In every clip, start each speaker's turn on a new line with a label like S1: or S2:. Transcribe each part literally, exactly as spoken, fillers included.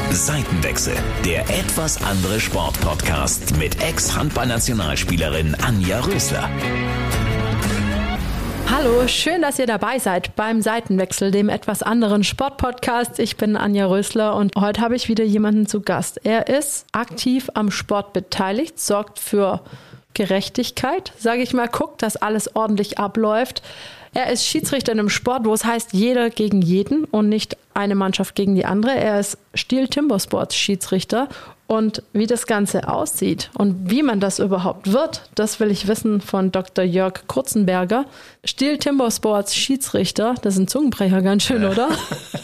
S1: Seitenwechsel, der etwas andere Sport-Podcast mit Ex-Handball-Nationalspielerin Anja Rösler.
S2: Hallo, schön, dass ihr dabei seid beim Seitenwechsel, dem etwas anderen Sport-Podcast. Ich bin Anja Rösler und heute habe ich wieder jemanden zu Gast. Er ist aktiv am Sport beteiligt, sorgt für Gerechtigkeit, sage ich mal, guckt, dass alles ordentlich abläuft. Er ist Schiedsrichter in einem Sport, wo es heißt, jeder gegen jeden und nicht eine Mannschaft gegen die andere. Er ist Stihl Timber Sports Schiedsrichter. Und wie das Ganze aussieht und wie man das überhaupt wird, das will ich wissen von Doktor Jörg Kurzenberger. Stihl Timber Sports Schiedsrichter, das ist ein Zungenbrecher, ganz schön, ja. Oder?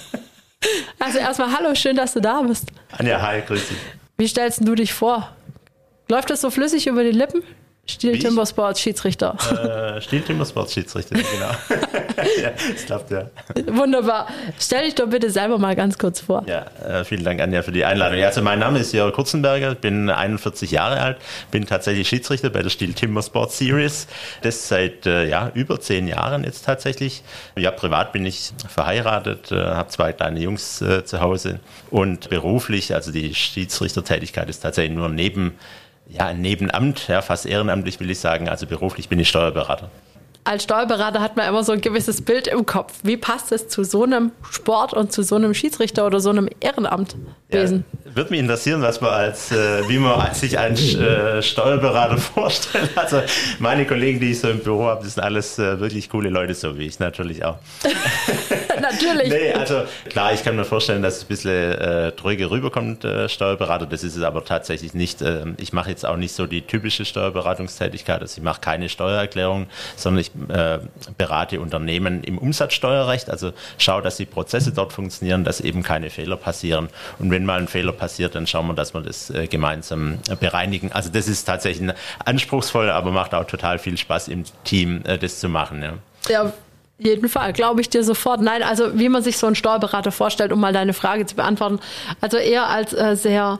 S2: Also erstmal hallo, schön, dass du da bist.
S3: Anja, hi, grüß dich.
S2: Wie stellst du dich vor? Läuft das so flüssig über die Lippen? Stihl Timber Sports Schiedsrichter.
S3: Äh, Stihl Timber Sports Schiedsrichter, genau. Ja, das klappt, ja.
S2: Wunderbar. Stell dich doch bitte selber mal ganz kurz vor.
S3: Ja, äh, vielen Dank, Anja, für die Einladung. Ja, also mein Name ist Jörg Kurzenberger, bin einundvierzig Jahre alt, bin tatsächlich Schiedsrichter bei der Stihl Timber Sports Series. Das seit äh, ja, über zehn Jahren jetzt tatsächlich. Ja, privat bin ich verheiratet, äh, habe zwei kleine Jungs äh, zu Hause und beruflich, also die Schiedsrichtertätigkeit ist tatsächlich nur neben Ja, ein Nebenamt, ja, fast ehrenamtlich will ich sagen. Also beruflich bin ich Steuerberater.
S2: Als Steuerberater hat man immer so ein gewisses Bild im Kopf. Wie passt es zu so einem Sport und zu so einem Schiedsrichter oder so einem Ehrenamtwesen?
S3: Ja, würde mich interessieren, was man als, äh, wie man sich einen äh, Steuerberater vorstellt. Also meine Kollegen, die ich so im Büro habe, das sind alles äh, wirklich coole Leute, so wie ich natürlich auch.
S2: Natürlich.
S3: Nee, also klar, ich kann mir vorstellen, dass es ein bisschen äh, dröge rüberkommt, äh, Steuerberater. Das ist es aber tatsächlich nicht. Äh, ich mache jetzt auch nicht so die typische Steuerberatungstätigkeit. Also ich mache keine Steuererklärung, sondern ich äh, berate Unternehmen im Umsatzsteuerrecht. Also schaue, dass die Prozesse dort funktionieren, dass eben keine Fehler passieren. Und wenn mal ein Fehler passiert, dann schauen wir, dass wir das äh, gemeinsam äh, bereinigen. Also das ist tatsächlich anspruchsvoll, aber macht auch total viel Spaß im Team, äh, das zu machen. Ja.
S2: Ja. Jeden Fall, glaube ich dir sofort. Nein, also wie man sich so einen Steuerberater vorstellt, um mal deine Frage zu beantworten. Also eher als äh, sehr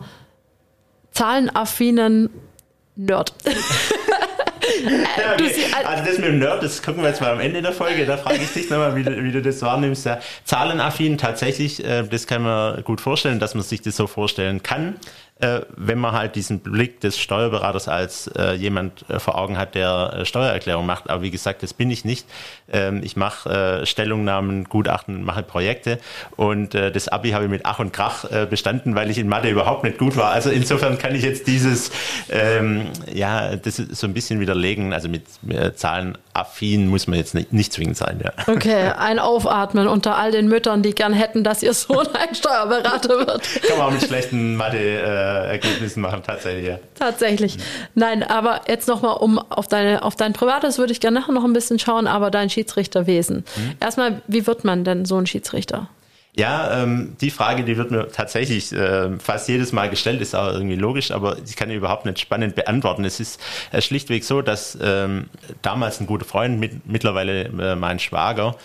S2: zahlenaffinen Nerd.
S3: Ja, okay. Also das mit dem Nerd, das gucken wir jetzt mal am Ende der Folge. Da frage ich dich nochmal, wie du, wie du das wahrnimmst. Ja, zahlenaffin tatsächlich, äh, das kann man gut vorstellen, dass man sich das so vorstellen kann. Äh, wenn man halt diesen Blick des Steuerberaters als äh, jemand äh, vor Augen hat, der äh, Steuererklärung macht. Aber wie gesagt, das bin ich nicht. Ähm, ich mache äh, Stellungnahmen, Gutachten, mache Projekte und äh, das Abi habe ich mit Ach und Krach äh, bestanden, weil ich in Mathe überhaupt nicht gut war. Also insofern kann ich jetzt dieses, ähm, ja, das ist so ein bisschen widerlegen. Also mit äh, Zahlen affin muss man jetzt nicht, nicht zwingend sein. Ja.
S2: Okay, ein Aufatmen unter all den Müttern, die gern hätten, dass ihr Sohn ein Steuerberater wird.
S3: Kann man auch mit schlechten Mathe äh, Ergebnissen machen, tatsächlich, ja.
S2: Tatsächlich. Nein, aber jetzt nochmal, um auf deine, auf dein Privates würde ich gerne nachher noch ein bisschen schauen, aber dein Schiedsrichterwesen. Mhm. Erstmal, wie wird man denn so ein Schiedsrichter?
S3: Ja, ähm, die Frage, die wird mir tatsächlich äh, fast jedes Mal gestellt, ist auch irgendwie logisch, aber ich kann die überhaupt nicht spannend beantworten. Es ist äh, schlichtweg so, dass ähm, damals ein guter Freund, mit, mittlerweile äh, mein Schwager,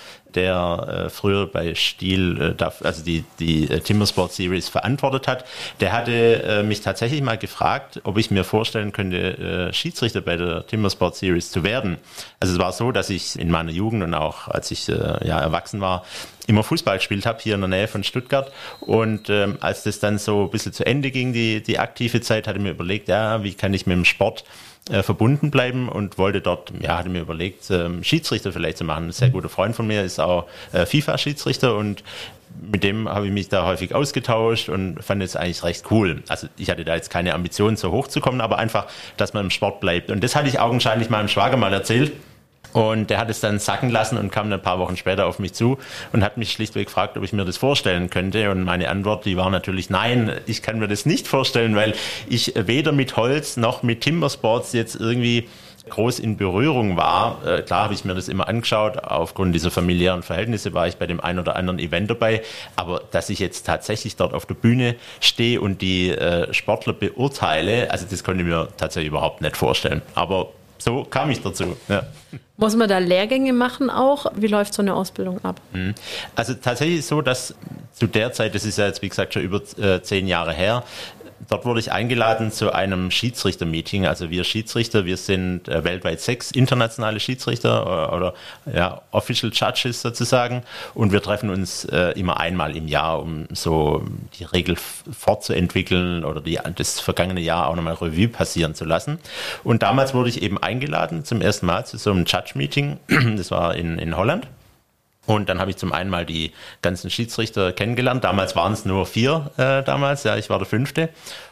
S3: der äh, früher bei Stihl, äh, darf, also die, die äh, Timber Sports Series verantwortet hat, der hatte äh, mich tatsächlich mal gefragt, ob ich mir vorstellen könnte, äh, Schiedsrichter bei der Timber Sports Series zu werden. Also es war so, dass ich in meiner Jugend und auch als ich äh, ja, erwachsen war, immer Fußball gespielt habe, hier in der Nähe von Stuttgart. Und ähm, als das dann so ein bisschen zu Ende ging, die, die aktive Zeit, hatte ich mir überlegt, ja, wie kann ich mit dem Sport äh, verbunden bleiben und wollte dort, ja, hatte mir überlegt, ähm, Schiedsrichter vielleicht zu machen. Ein sehr guter Freund von mir ist auch äh, FIFA-Schiedsrichter und mit dem habe ich mich da häufig ausgetauscht und fand es eigentlich recht cool. Also ich hatte da jetzt keine Ambition, so hoch zu kommen, aber einfach, dass man im Sport bleibt. Und das hatte ich augenscheinlich meinem Schwager mal erzählt. Und der hat es dann sacken lassen und kam dann ein paar Wochen später auf mich zu und hat mich schlichtweg gefragt, ob ich mir das vorstellen könnte. Und meine Antwort, die war natürlich nein, ich kann mir das nicht vorstellen, weil ich weder mit Holz noch mit Timber Sports jetzt irgendwie groß in Berührung war. Äh, klar habe ich mir das immer angeschaut, aufgrund dieser familiären Verhältnisse war ich bei dem einen oder anderen Event dabei, aber dass ich jetzt tatsächlich dort auf der Bühne stehe und die äh, Sportler beurteile, also das konnte ich mir tatsächlich überhaupt nicht vorstellen. Aber so kam ich dazu. Ja.
S2: Muss man da Lehrgänge machen auch? Wie läuft so eine Ausbildung ab?
S3: Also tatsächlich so, dass zu der Zeit, das ist ja jetzt wie gesagt schon über äh, zehn Jahre her, dort wurde ich eingeladen zu einem Schiedsrichter-Meeting. Also wir Schiedsrichter, wir sind äh, weltweit sechs internationale Schiedsrichter oder, oder ja, Official Judges sozusagen. Und wir treffen uns äh, immer einmal im Jahr, um so die Regel fortzuentwickeln oder die, das vergangene Jahr auch nochmal Revue passieren zu lassen. Und damals wurde ich eben eingeladen zum ersten Mal zu so einem Judge-Meeting. Das war in, in Holland. Und dann habe ich zum einen mal die ganzen Schiedsrichter kennengelernt. Damals waren es nur vier äh, damals, ja, ich war der fünfte.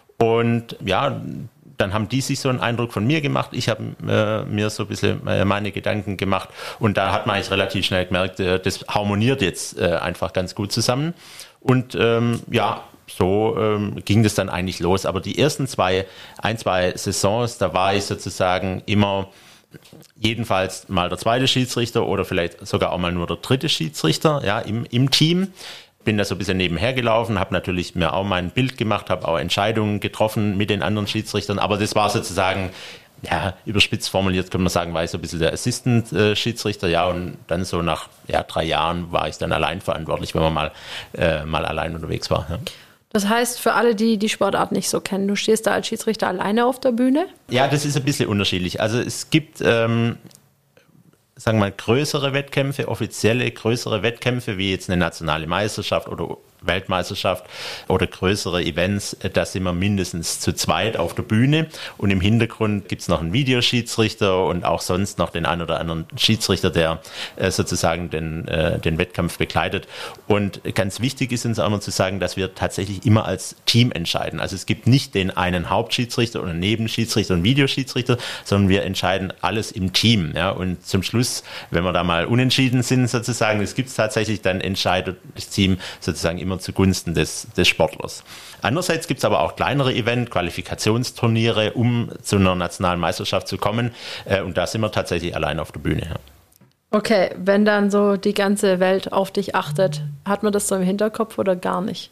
S3: Und ja, dann haben die sich so einen Eindruck von mir gemacht. Ich habe äh, mir so ein bisschen äh, meine Gedanken gemacht. Und da hat man eigentlich relativ schnell gemerkt, äh, das harmoniert jetzt äh, einfach ganz gut zusammen. Und ähm, ja, so ähm, ging das dann eigentlich los. Aber die ersten zwei, ein, zwei Saisons, da war ich sozusagen immer jedenfalls mal der zweite Schiedsrichter oder vielleicht sogar auch mal nur der dritte Schiedsrichter, ja, im, im Team. Bin da so ein bisschen nebenher gelaufen, habe natürlich mir auch mein Bild gemacht, habe auch Entscheidungen getroffen mit den anderen Schiedsrichtern, aber das war sozusagen, ja, überspitzt formuliert kann man sagen, war ich so ein bisschen der Assistant-Schiedsrichter, ja, und dann so nach ja, drei Jahren war ich dann allein verantwortlich, wenn man mal, äh, mal allein unterwegs war, ja.
S2: Das heißt, für alle, die die Sportart nicht so kennen, du stehst da als Schiedsrichter alleine auf der Bühne?
S3: Ja, das ist ein bisschen unterschiedlich. Also es gibt, ähm, sagen wir mal, größere Wettkämpfe, offizielle größere Wettkämpfe, wie jetzt eine nationale Meisterschaft oder Weltmeisterschaft oder größere Events, da sind wir mindestens zu zweit auf der Bühne und im Hintergrund gibt es noch einen Videoschiedsrichter und auch sonst noch den einen oder anderen Schiedsrichter, der äh, sozusagen den, äh, den Wettkampf begleitet. Und ganz wichtig ist uns auch immer zu sagen, dass wir tatsächlich immer als Team entscheiden. Also es gibt nicht den einen Hauptschiedsrichter oder einen Nebenschiedsrichter und Videoschiedsrichter, sondern wir entscheiden alles im Team. Ja? Und zum Schluss, wenn wir da mal unentschieden sind sozusagen, das gibt es tatsächlich, dann entscheidet das Team sozusagen immer zugunsten des, des Sportlers. Andererseits gibt es aber auch kleinere Event, Qualifikationsturniere, um zu einer nationalen Meisterschaft zu kommen. Äh, und da sind wir tatsächlich allein auf der Bühne. Ja.
S2: Okay, wenn dann so die ganze Welt auf dich achtet, hat man das so im Hinterkopf oder gar nicht?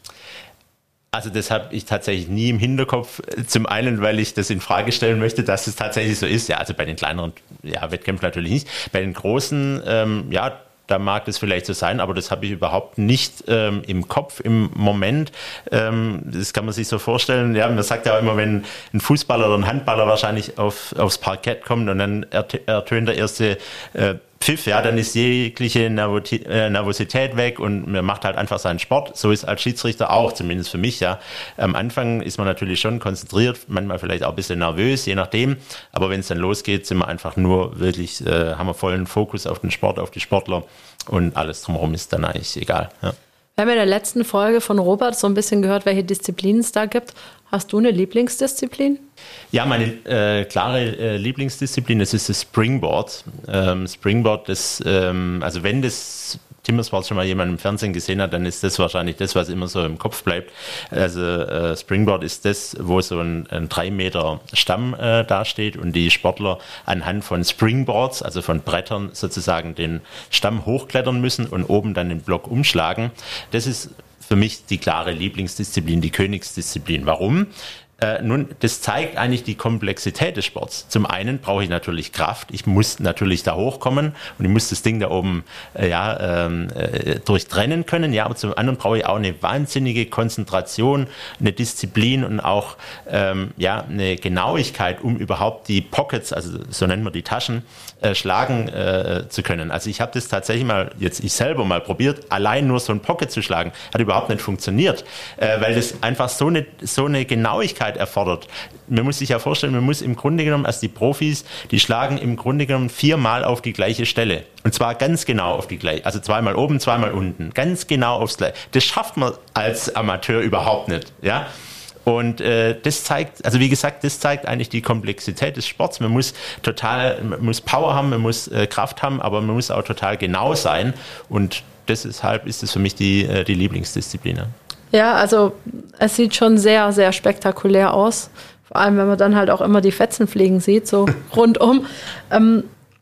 S3: Also das habe ich tatsächlich nie im Hinterkopf. Zum einen, weil ich das in Frage stellen möchte, dass es tatsächlich so ist. Ja, also bei den kleineren ja, Wettkämpfen natürlich nicht. Bei den großen, ähm, ja, da mag das vielleicht so sein, aber das habe ich überhaupt nicht ähm, im Kopf im Moment. Ähm, das kann man sich so vorstellen. Ja, man sagt ja auch immer, wenn ein Fußballer oder ein Handballer wahrscheinlich auf, aufs Parkett kommt und dann ertönt der erste äh, Pfiff, ja, dann ist jegliche Nervosität weg und man macht halt einfach seinen Sport. So ist als Schiedsrichter auch, zumindest für mich, ja. Am Anfang ist man natürlich schon konzentriert, manchmal vielleicht auch ein bisschen nervös, je nachdem. Aber wenn es dann losgeht, sind wir einfach nur wirklich, äh, haben wir vollen Fokus auf den Sport, auf die Sportler und alles drumherum ist dann eigentlich egal, ja.
S2: Wir haben in der letzten Folge von Robert so ein bisschen gehört, welche Disziplinen es da gibt. Hast du eine Lieblingsdisziplin?
S3: Ja, meine äh, klare äh, Lieblingsdisziplin, das ist das Springboard. Ähm, Springboard, das, ähm, also wenn das Timmersport schon mal jemand im Fernsehen gesehen hat, dann ist das wahrscheinlich das, was immer so im Kopf bleibt. Also äh, Springboard ist das, wo so ein, ein drei Meter Stamm äh, dasteht und die Sportler anhand von Springboards, also von Brettern sozusagen den Stamm hochklettern müssen und oben dann den Block umschlagen. Das ist für mich die klare Lieblingsdisziplin, die Königsdisziplin. Warum? Äh, nun, das zeigt eigentlich die Komplexität des Sports. Zum einen brauche ich natürlich Kraft. Ich muss natürlich da hochkommen und ich muss das Ding da oben äh, ja, ähm, äh, durchtrennen können. Ja, aber zum anderen brauche ich auch eine wahnsinnige Konzentration, eine Disziplin und auch ähm, ja, eine Genauigkeit, um überhaupt die Pockets, also so nennen wir die Taschen, äh, schlagen äh, zu können. Also ich habe das tatsächlich mal, jetzt ich selber mal probiert, allein nur so ein Pocket zu schlagen. Hat überhaupt nicht funktioniert, äh, weil das einfach so eine, so eine Genauigkeit erfordert. Man muss sich ja vorstellen, man muss im Grunde genommen, als die Profis, die schlagen im Grunde genommen viermal auf die gleiche Stelle. Und zwar ganz genau auf die gleiche, also zweimal oben, zweimal unten. Ganz genau aufs gleiche. Das schafft man als Amateur überhaupt nicht, ja. Und äh, das zeigt, also wie gesagt, das zeigt eigentlich die Komplexität des Sports. Man muss total, man muss Power haben, man muss äh, Kraft haben, aber man muss auch total genau sein. Und deshalb ist es für mich die, äh, die Lieblingsdisziplin.
S2: Ja, also es sieht schon sehr, sehr spektakulär aus. Vor allem, wenn man dann halt auch immer die Fetzen fliegen sieht, so rundum. Ähm,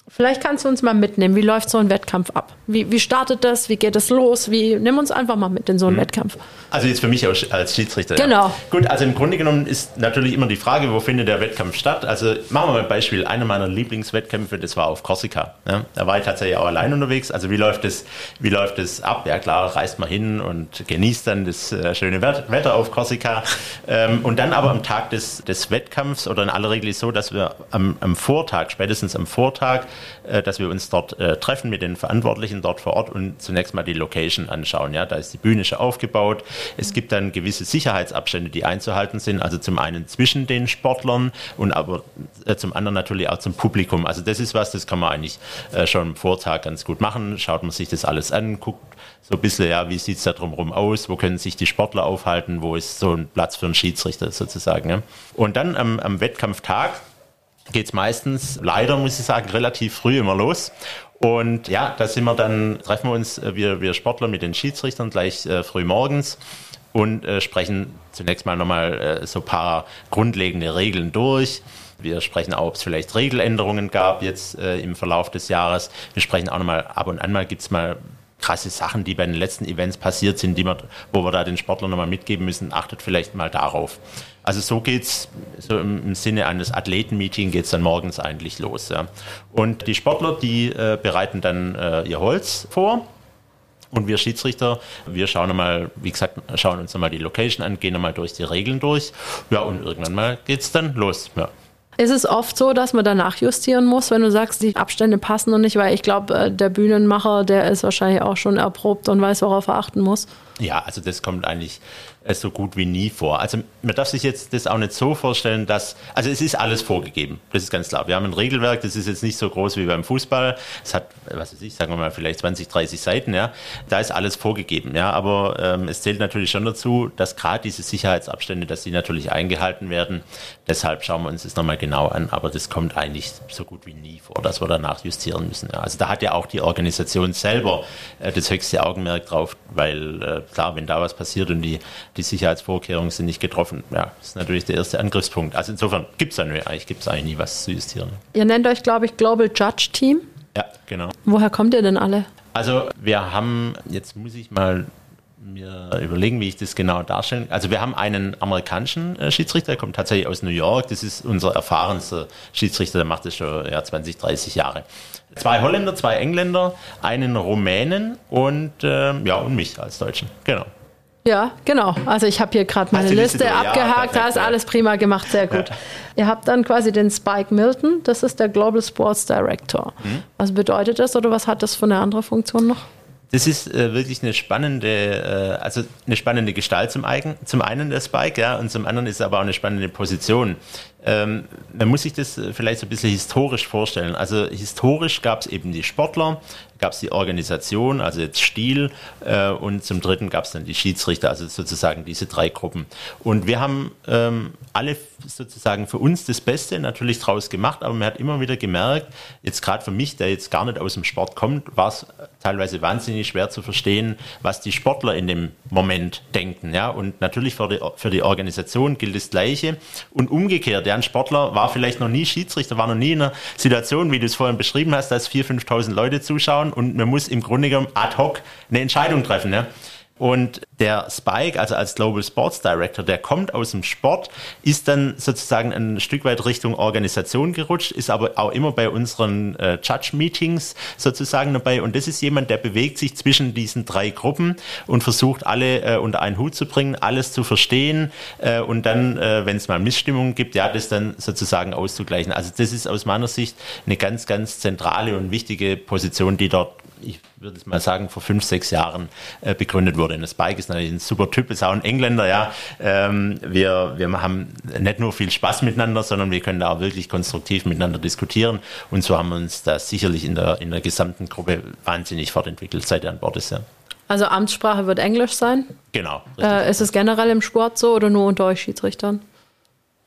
S2: Vielleicht kannst du uns mal mitnehmen, wie läuft so ein Wettkampf ab? Wie, wie startet das? Wie geht es los? Wie, nimm uns einfach mal mit in so einen mhm. Wettkampf.
S3: Also jetzt für mich als, als Schiedsrichter.
S2: Genau.
S3: Ja. Gut, also im Grunde genommen ist natürlich immer die Frage, wo findet der Wettkampf statt? Also machen wir mal ein Beispiel. Einer meiner Lieblingswettkämpfe, das war auf Korsika. Ja, da war ich tatsächlich auch allein unterwegs. Also wie läuft es, wie läuft es ab? Ja klar, reist mal hin und genießt dann das äh, schöne Wetter auf Korsika. ähm, und dann aber am Tag des, des Wettkampfs oder in aller Regel ist so, dass wir am, am Vortag, spätestens am Vortag, dass wir uns dort äh, treffen mit den Verantwortlichen dort vor Ort und zunächst mal die Location anschauen. Ja, da ist die Bühne schon aufgebaut. Es gibt dann gewisse Sicherheitsabstände, die einzuhalten sind. Also zum einen zwischen den Sportlern und aber äh, zum anderen natürlich auch zum Publikum. Also das ist was, das kann man eigentlich äh, schon am Vortag ganz gut machen. Schaut man sich das alles an, guckt so ein bisschen, ja, wie sieht es da drumherum aus? Wo können sich die Sportler aufhalten? Wo ist so ein Platz für einen Schiedsrichter sozusagen? Ja? Und dann am, am Wettkampftag geht es meistens, leider muss ich sagen, relativ früh immer los. Und ja, da sind wir dann, treffen wir uns, wir, wir Sportler mit den Schiedsrichtern gleich äh, früh morgens und äh, sprechen zunächst mal nochmal äh, so ein paar grundlegende Regeln durch. Wir sprechen auch, ob es vielleicht Regeländerungen gab jetzt äh, im Verlauf des Jahres. Wir sprechen auch nochmal, ab und an mal gibt es mal krasse Sachen, die bei den letzten Events passiert sind, die wir, wo wir da den Sportlern nochmal mitgeben müssen, achtet vielleicht mal darauf. Also so geht's, so im, im Sinne eines Athletenmeeting geht's dann morgens eigentlich los. Ja. Und die Sportler, die äh, bereiten dann äh, ihr Holz vor. Und wir Schiedsrichter, wir schauen nochmal, wie gesagt, schauen uns nochmal die Location an, gehen nochmal durch die Regeln durch. Ja, und irgendwann mal geht's dann los. Ja.
S2: Ist es oft so, dass man danach justieren muss, wenn du sagst, die Abstände passen noch nicht? Weil ich glaube, der Bühnenmacher, der ist wahrscheinlich auch schon erprobt und weiß, worauf er achten muss.
S3: Ja, also das kommt eigentlich so gut wie nie vor. Also man darf sich jetzt das auch nicht so vorstellen, dass, also es ist alles vorgegeben, das ist ganz klar. Wir haben ein Regelwerk, das ist jetzt nicht so groß wie beim Fußball. Es hat, was weiß ich, sagen wir mal vielleicht zwanzig, dreißig Seiten, ja. Da ist alles vorgegeben, ja. Aber ähm, es zählt natürlich schon dazu, dass gerade diese Sicherheitsabstände, dass die natürlich eingehalten werden. Deshalb schauen wir uns das nochmal genau an. Aber das kommt eigentlich so gut wie nie vor, dass wir danach justieren müssen. Ja. Also da hat ja auch die Organisation selber äh, das höchste Augenmerk drauf, weil äh, klar, wenn da was passiert und die die Sicherheitsvorkehrungen sind nicht getroffen. Ja, das ist natürlich der erste Angriffspunkt. Also insofern gibt es eigentlich, gibt's eigentlich nie was zu justieren.
S2: Ihr nennt euch, glaube ich, Global Judge Team.
S3: Ja, genau.
S2: Woher kommt ihr denn alle?
S3: Also wir haben, jetzt muss ich mal mir überlegen, wie ich das genau darstelle. Also wir haben einen amerikanischen äh, Schiedsrichter, der kommt tatsächlich aus New York. Das ist unser erfahrenster Schiedsrichter, der macht das schon ja, zwanzig, dreißig Jahre. Zwei Holländer, zwei Engländer, einen Rumänen und, äh, ja, und mich als Deutschen. Genau.
S2: Ja, genau. Also ich habe hier gerade meine Liste, Liste abgehakt, ja, da ist alles prima gemacht, sehr gut. Ja. Ihr habt dann quasi den Spike Milton, das ist der Global Sports Director. Mhm. Was bedeutet das oder was hat das für eine andere Funktion noch?
S3: Das ist äh, wirklich eine spannende, äh, also eine spannende Gestalt zum, Eigen, zum einen der Spike, ja, und zum anderen ist es aber auch eine spannende Position. Ähm, man muss sich das vielleicht so ein bisschen historisch vorstellen. Also historisch gab es eben die Sportler, gab es die Organisation, also jetzt Stil, äh, und zum Dritten gab es dann die Schiedsrichter, also sozusagen diese drei Gruppen. Und wir haben ähm, alle sozusagen für uns das Beste natürlich draus gemacht, aber man hat immer wieder gemerkt, jetzt gerade für mich, der jetzt gar nicht aus dem Sport kommt, war es teilweise wahnsinnig schwer zu verstehen, was die Sportler in dem Moment denken. Ja? Und natürlich für die, für die Organisation gilt das Gleiche und umgekehrt, ja, ein Sportler war vielleicht noch nie Schiedsrichter, war noch nie in einer Situation, wie du es vorhin beschrieben hast, dass viertausend, fünftausend Leute zuschauen und man muss im Grunde genommen ad hoc eine Entscheidung treffen. Ja? Und der Spike, also als Global Sports Director, der kommt aus dem Sport, ist dann sozusagen ein Stück weit Richtung Organisation gerutscht, ist aber auch immer bei unseren äh, Judge-Meetings sozusagen dabei. Und das ist jemand, der bewegt sich zwischen diesen drei Gruppen und versucht, alle äh, unter einen Hut zu bringen, alles zu verstehen äh, und dann, äh, wenn es mal Missstimmungen gibt, ja, das dann sozusagen auszugleichen. Also das ist aus meiner Sicht eine ganz, ganz zentrale und wichtige Position, die dort, ich würde es mal sagen, vor fünf, sechs Jahren äh, begründet wurde. Und das Spike ist natürlich ein super Typ, ist auch ein Engländer, ja. Ähm, wir, wir haben nicht nur viel Spaß miteinander, sondern wir können da auch wirklich konstruktiv miteinander diskutieren. Und so haben wir uns da sicherlich in der, in der gesamten Gruppe wahnsinnig fortentwickelt, seit er an Bord ist, ja.
S2: Also Amtssprache wird Englisch sein?
S3: Genau.
S2: Äh, ist es generell im Sport so oder nur unter euch Schiedsrichtern?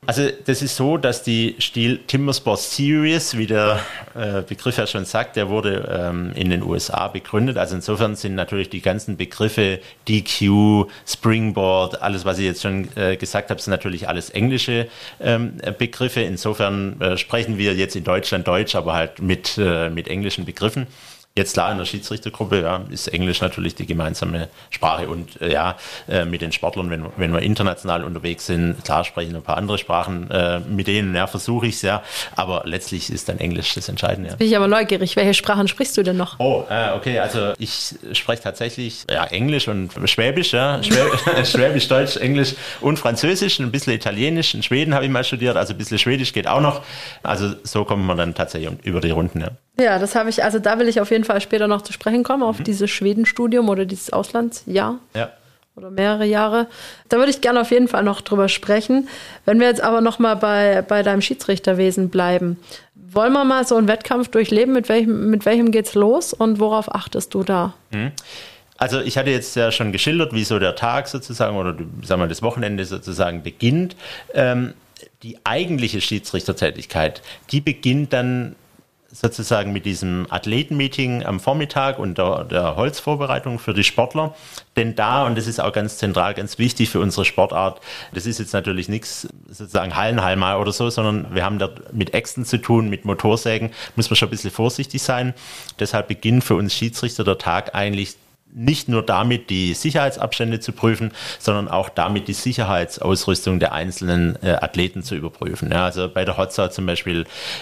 S3: Also das ist so, dass die Steel Timber Sports Series, wie der äh, Begriff ja schon sagt, der wurde ähm, in den U S A begründet. Also insofern sind natürlich die ganzen Begriffe D Q, Springboard, alles, was ich jetzt schon äh, gesagt habe, sind natürlich alles englische ähm, Begriffe. Insofern äh, sprechen wir jetzt in Deutschland Deutsch, aber halt mit, äh, mit englischen Begriffen. Jetzt klar, in der Schiedsrichtergruppe ja, ist Englisch natürlich die gemeinsame Sprache und äh, ja, äh, mit den Sportlern, wenn, wenn wir international unterwegs sind, klar sprechen ein paar andere Sprachen äh, mit denen, ja, versuche ich es ja, aber letztlich ist dann Englisch das Entscheidende. Ja.
S2: Bin ich aber neugierig, welche Sprachen sprichst du denn noch?
S3: Oh, äh, okay, also ich spreche tatsächlich ja, Englisch und Schwäbisch, ja, Schwäb- Schwäbisch, Deutsch, Englisch und Französisch, ein bisschen Italienisch, in Schweden habe ich mal studiert, also ein bisschen Schwedisch geht auch noch, also so kommt man dann tatsächlich über die Runden, ja.
S2: Ja, das habe ich, also da will ich auf jeden Fall später noch zu sprechen kommen, auf mhm. dieses Schwedenstudium oder dieses Auslandsjahr.
S3: Ja.
S2: Oder mehrere Jahre. Da würde ich gerne auf jeden Fall noch drüber sprechen. Wenn wir jetzt aber noch mal bei, bei deinem Schiedsrichterwesen bleiben, wollen wir mal so einen Wettkampf durchleben? Mit welchem, mit welchem geht's los und worauf achtest du da?
S3: Mhm. Also ich hatte jetzt ja schon geschildert, wie so der Tag sozusagen oder sagen wir das Wochenende sozusagen beginnt. Ähm, die eigentliche Schiedsrichtertätigkeit, die beginnt dann sozusagen mit diesem Athletenmeeting am Vormittag und der, der Holzvorbereitung für die Sportler. Denn da, und das ist auch ganz zentral, ganz wichtig für unsere Sportart, das ist jetzt natürlich nichts sozusagen Hallenhalma oder so, sondern wir haben da mit Äxten zu tun, mit Motorsägen, muss man schon ein bisschen vorsichtig sein. Deshalb beginnt für uns Schiedsrichter der Tag eigentlich nicht nur damit, die Sicherheitsabstände zu prüfen, sondern auch damit, die Sicherheitsausrüstung der einzelnen äh, Athleten zu überprüfen. Ja, also bei der Hotsaw zum Beispiel,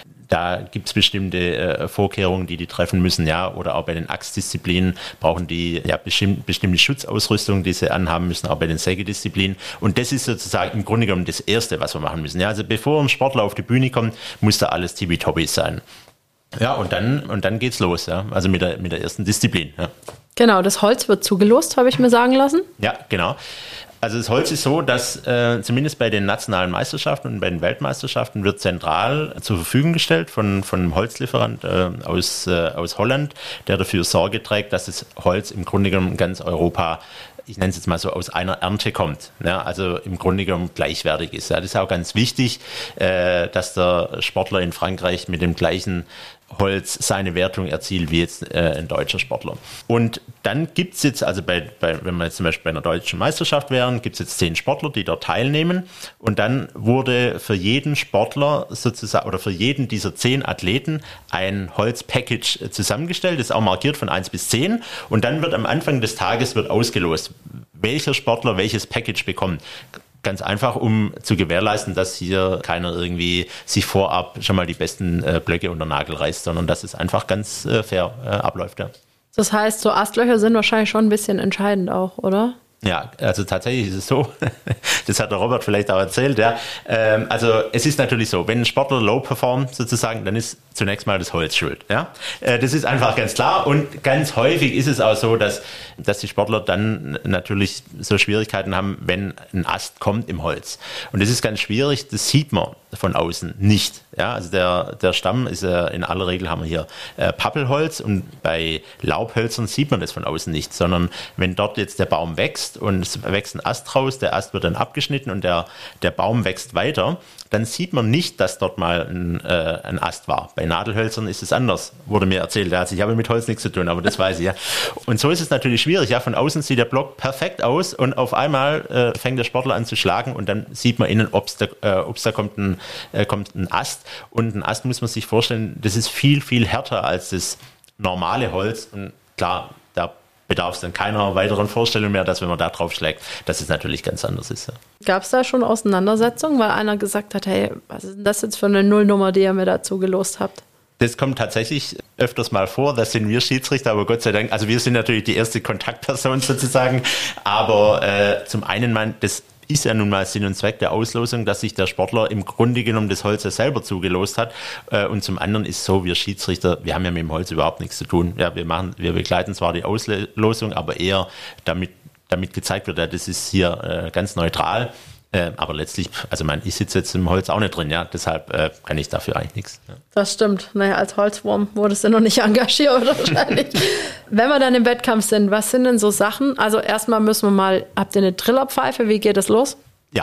S3: da gibt es bestimmte äh, Vorkehrungen, die die treffen müssen, ja, oder auch bei den Axtdisziplinen brauchen die ja bestimm, bestimmte Schutzausrüstung, die sie anhaben müssen, auch bei den Sägedisziplinen. Und das ist sozusagen im Grunde genommen das Erste, was wir machen müssen. Ja, also bevor ein Sportler auf die Bühne kommt, muss da alles tippitoppi sein. Ja, und dann, und dann geht's los, ja, also mit der, mit der ersten Disziplin. Ja.
S2: Genau, das Holz wird zugelost, habe ich mir sagen lassen.
S3: Ja, genau. Also das Holz ist so, dass äh, zumindest bei den nationalen Meisterschaften und bei den Weltmeisterschaften wird zentral zur Verfügung gestellt von, von einem Holzlieferant äh, aus, äh, aus Holland, der dafür Sorge trägt, dass das Holz im Grunde genommen in ganz Europa, ich nenne es jetzt mal so, aus einer Ernte kommt. Ja, also im Grunde genommen gleichwertig ist. Ja, das ist auch ganz wichtig, äh, dass der Sportler in Frankreich mit dem gleichen Holz seine Wertung erzielt wie jetzt äh, ein deutscher Sportler. Und dann gibt es jetzt, also bei, bei, wenn wir jetzt zum Beispiel bei einer deutschen Meisterschaft wären, gibt es jetzt zehn Sportler, die dort teilnehmen. Und dann wurde für jeden Sportler sozusagen oder für jeden dieser zehn Athleten ein Holzpackage zusammengestellt. Das ist auch markiert von eins bis zehn. Und dann wird am Anfang des Tages wird ausgelost, welcher Sportler welches Package bekommt. Ganz einfach, um zu gewährleisten, dass hier keiner irgendwie sich vorab schon mal die besten äh, Blöcke unter den Nagel reißt, sondern dass es einfach ganz äh, fair äh, abläuft. Ja.
S2: Das heißt, so Astlöcher sind wahrscheinlich schon ein bisschen entscheidend auch, oder?
S3: Ja, also tatsächlich ist es so, das hat der Robert vielleicht auch erzählt, ja. Ähm, also es ist natürlich so, wenn ein Sportler low performt sozusagen, dann ist zunächst mal das Holz schuld, ja. Äh, das ist einfach ganz klar und ganz häufig ist es auch so, dass, dass die Sportler dann natürlich so Schwierigkeiten haben, wenn ein Ast kommt im Holz. Und das ist ganz schwierig, das sieht man von außen nicht, ja. Also der, der Stamm ist äh, in aller Regel haben wir hier äh, Pappelholz und bei Laubhölzern sieht man das von außen nicht, sondern wenn dort jetzt der Baum wächst, und es wächst ein Ast raus, der Ast wird dann abgeschnitten und der, der Baum wächst weiter, dann sieht man nicht, dass dort mal ein, äh, ein Ast war. Bei Nadelhölzern ist es anders, wurde mir erzählt. Also ich habe mit Holz nichts zu tun, aber das weiß ich ja. Und so ist es natürlich schwierig. Ja, von außen sieht der Block perfekt aus und auf einmal äh, fängt der Sportler an zu schlagen und dann sieht man innen, ob es da, äh, ob's da kommt, ein, äh, kommt ein Ast. Und ein Ast muss man sich vorstellen, das ist viel, viel härter als das normale Holz. Und klar, da bedarf es dann keiner weiteren Vorstellung mehr, dass wenn man da drauf schlägt, dass es natürlich ganz anders ist. Ja.
S2: Gab es da schon Auseinandersetzungen, weil einer gesagt hat, hey, was ist denn das jetzt für eine Nullnummer, die ihr mir dazu gelost habt?
S3: Das kommt tatsächlich öfters mal vor, das sind wir Schiedsrichter, aber Gott sei Dank, also wir sind natürlich die erste Kontaktperson sozusagen, aber äh, zum einen, man, das ist ja nun mal Sinn und Zweck der Auslosung, dass sich der Sportler im Grunde genommen das Holz ja selber zugelost hat. Und zum anderen ist so, wir Schiedsrichter, wir haben ja mit dem Holz überhaupt nichts zu tun. Ja, wir machen, wir begleiten zwar die Auslosung, aber eher damit, damit gezeigt wird, ja, das ist hier äh, ganz neutral. Äh, aber letztlich, also man, ich sitze jetzt im Holz auch nicht drin, ja, deshalb äh, kann ich dafür eigentlich nichts. Ja.
S2: Das stimmt. Naja, als Holzwurm wurdest du noch nicht engagiert wahrscheinlich. Wenn wir dann im Wettkampf sind, was sind denn so Sachen? Also erstmal müssen wir mal, habt ihr eine Trillerpfeife? Wie geht das los?
S3: Ja,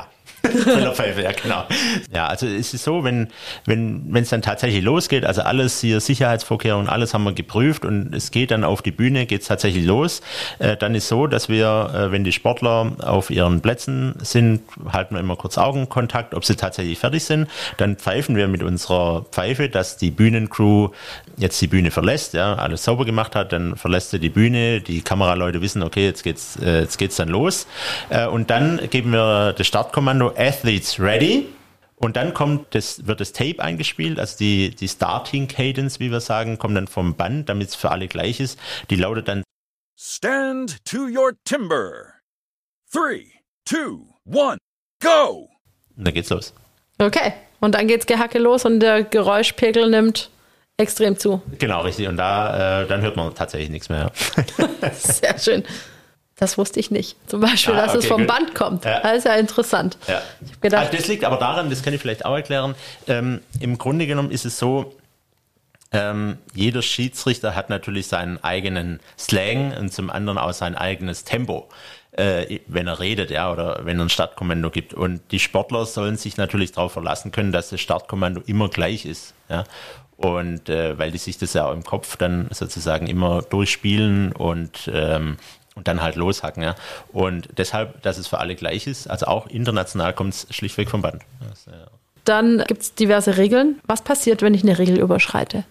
S3: Trillerpfeife, ja genau. Ja, also es ist so, wenn wenn wenn es dann tatsächlich losgeht, also alles hier Sicherheitsvorkehrungen, alles haben wir geprüft und es geht dann auf die Bühne, geht es tatsächlich los, äh, dann ist so, dass wir, äh, wenn die Sportler auf ihren Plätzen sind, halten wir immer kurz Augenkontakt, ob sie tatsächlich fertig sind, dann pfeifen wir mit unserer Pfeife, dass die Bühnencrew jetzt die Bühne verlässt, ja, alles sauber gemacht hat, dann verlässt sie die Bühne, die Kameraleute wissen, okay, jetzt geht's, äh, jetzt geht's dann los äh, und dann geben wir das Startkommando Athletes ready und dann kommt das, wird das Tape eingespielt, also die, die Starting Cadence, wie wir sagen, kommt dann vom Band, damit es für alle gleich ist. Die lautet dann
S4: Stand to your timber. Three, two, one, go!
S3: Und dann geht's los.
S2: Okay, und dann geht's Gehacke los und der Geräuschpegel nimmt extrem zu.
S3: Genau, richtig. Und da äh, dann hört man tatsächlich nichts mehr.
S2: Sehr schön. Das wusste ich nicht. Zum Beispiel,
S3: Ah,
S2: dass es
S3: okay,
S2: vom
S3: gut.
S2: Band kommt.
S3: Ja.
S2: Das ist ja interessant.
S3: Ja.
S2: Ich hab gedacht,
S3: Also das liegt aber daran, das kann ich vielleicht auch erklären, ähm, im Grunde genommen ist es so, ähm, jeder Schiedsrichter hat natürlich seinen eigenen Slang und zum anderen auch sein eigenes Tempo, äh, wenn er redet, ja, oder wenn er ein Startkommando gibt. Und die Sportler sollen sich natürlich darauf verlassen können, dass das Startkommando immer gleich ist, ja. Und äh, weil die sich das ja auch im Kopf dann sozusagen immer durchspielen und ähm, und dann halt loshacken. Ja. Und deshalb, dass es für alle gleich ist, also auch international kommt es schlichtweg vom Band. Das, ja.
S2: dann gibt es diverse Regeln. Was passiert, wenn ich eine Regel überschreite?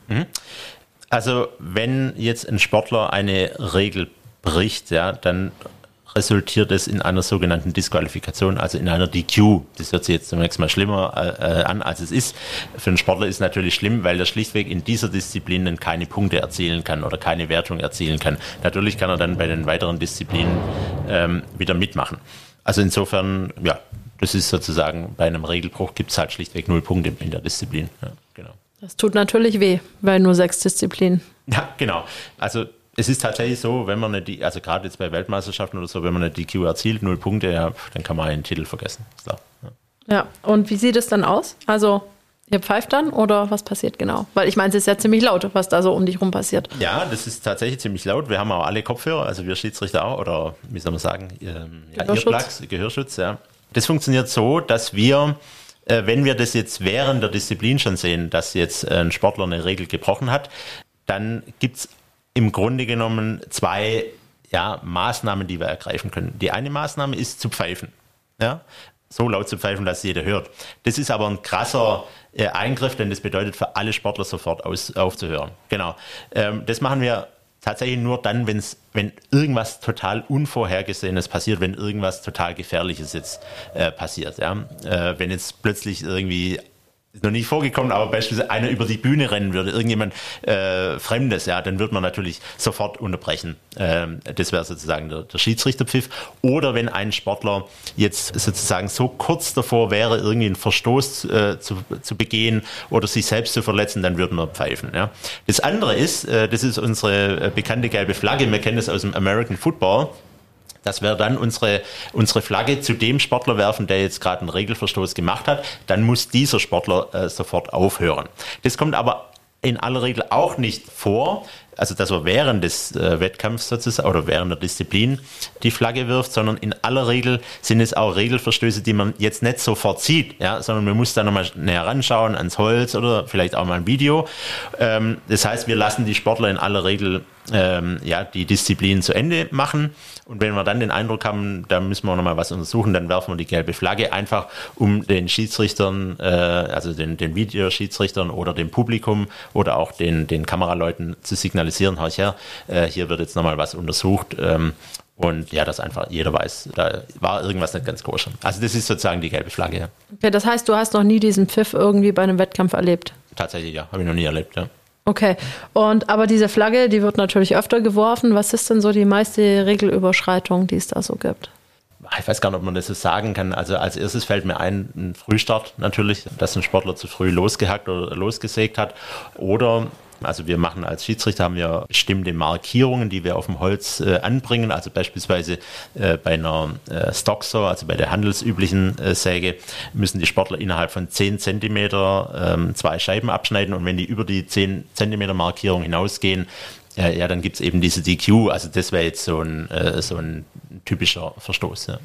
S3: Also wenn jetzt ein Sportler eine Regel bricht, ja, dann resultiert es in einer sogenannten Disqualifikation, also in einer D Q. Das hört sich jetzt zunächst mal schlimmer äh, an, als es ist. Für einen Sportler ist es natürlich schlimm, weil er schlichtweg in dieser Disziplin dann keine Punkte erzielen kann oder keine Wertung erzielen kann. Natürlich kann er dann bei den weiteren Disziplinen ähm, wieder mitmachen. Also insofern, ja, das ist sozusagen, bei einem Regelbruch gibt es halt schlichtweg null Punkte in der Disziplin. Ja, genau.
S2: Das tut natürlich weh, weil nur sechs Disziplinen.
S3: Ja, genau. Also es ist tatsächlich so, wenn man eine, also gerade jetzt bei Weltmeisterschaften oder so, wenn man eine D Q erzielt, null Punkte, ja, dann kann man einen Titel vergessen. Klar. Ja.
S2: Ja, und wie sieht es dann aus? Also, ihr pfeift dann oder was passiert genau? Weil ich meine, es ist ja ziemlich laut, was da so um dich rum passiert.
S3: Ja, das ist tatsächlich ziemlich laut. Wir haben auch alle Kopfhörer, also wir Schiedsrichter auch, oder wie soll man sagen, ähm, ja,
S2: Gehörschutz.
S3: Earplugs, Gehörschutz, ja. Das funktioniert so, dass wir, äh, wenn wir das jetzt während der Disziplin schon sehen, dass jetzt ein Sportler eine Regel gebrochen hat, dann gibt es im Grunde genommen zwei ja, Maßnahmen, die wir ergreifen können. Die eine Maßnahme ist zu pfeifen. Ja? So laut zu pfeifen, dass jeder hört. Das ist aber ein krasser äh, Eingriff, denn das bedeutet für alle Sportler sofort aus, aufzuhören. Genau. Ähm, das machen wir tatsächlich nur dann, wenn's, wenn irgendwas total Unvorhergesehenes passiert, wenn irgendwas total Gefährliches jetzt äh, passiert. Ja? Äh, wenn jetzt plötzlich irgendwie, ist noch nicht vorgekommen, aber beispielsweise einer über die Bühne rennen würde, irgendjemand äh, Fremdes, ja, dann wird man natürlich sofort unterbrechen. Ähm, das wäre sozusagen der, der Schiedsrichterpfiff. Oder wenn ein Sportler jetzt sozusagen so kurz davor wäre, irgendwie einen Verstoß äh, zu, zu begehen oder sich selbst zu verletzen, dann würden wir pfeifen. Ja. Das andere ist, äh, das ist unsere äh, bekannte gelbe Flagge, wir kennen das aus dem American Football. Dass wir dann unsere, unsere Flagge zu dem Sportler werfen, der jetzt gerade einen Regelverstoß gemacht hat, dann muss dieser Sportler äh, sofort aufhören. Das kommt aber in aller Regel auch nicht vor, also dass er während des äh, Wettkampfs sozusagen oder während der Disziplin die Flagge wirft, sondern in aller Regel sind es auch Regelverstöße, die man jetzt nicht sofort sieht, ja, sondern man muss da nochmal näher ranschauen ans Holz oder vielleicht auch mal ein Video. Ähm, das heißt, wir lassen die Sportler in aller Regel ähm, ja, die Disziplin zu Ende machen und wenn wir dann den Eindruck haben, da müssen wir nochmal was untersuchen, dann werfen wir die gelbe Flagge einfach, um den Schiedsrichtern, äh, also den, den Videoschiedsrichtern oder dem Publikum oder auch den, den Kameraleuten zu signalisieren, hör ich her, äh, hier wird jetzt nochmal was untersucht ähm, und ja, dass einfach jeder weiß, da war irgendwas nicht ganz koscher. Also das ist sozusagen die gelbe Flagge. Ja.
S2: Okay, das heißt, du hast noch nie diesen Pfiff irgendwie bei einem Wettkampf erlebt?
S3: Tatsächlich, ja, habe ich noch nie erlebt, ja.
S2: Okay, und aber diese Flagge, die wird natürlich öfter geworfen. Was ist denn so die meiste Regelüberschreitung, die es da so gibt?
S3: Ich weiß gar nicht, ob man das so sagen kann. Also als erstes fällt mir ein, ein Frühstart natürlich, dass ein Sportler zu früh losgehackt oder losgesägt hat. Oder, also wir machen als Schiedsrichter, haben wir bestimmte Markierungen, die wir auf dem Holz äh, anbringen. Also beispielsweise äh, bei einer äh, Stocksaw, also bei der handelsüblichen äh, Säge, müssen die Sportler innerhalb von zehn Zentimeter ähm, zwei Scheiben abschneiden. Und wenn die über die zehn Zentimeter Markierung hinausgehen, Ja, ja, dann gibt es eben diese D Q, also das wäre jetzt so ein, äh, so ein typischer Verstoß. Ja.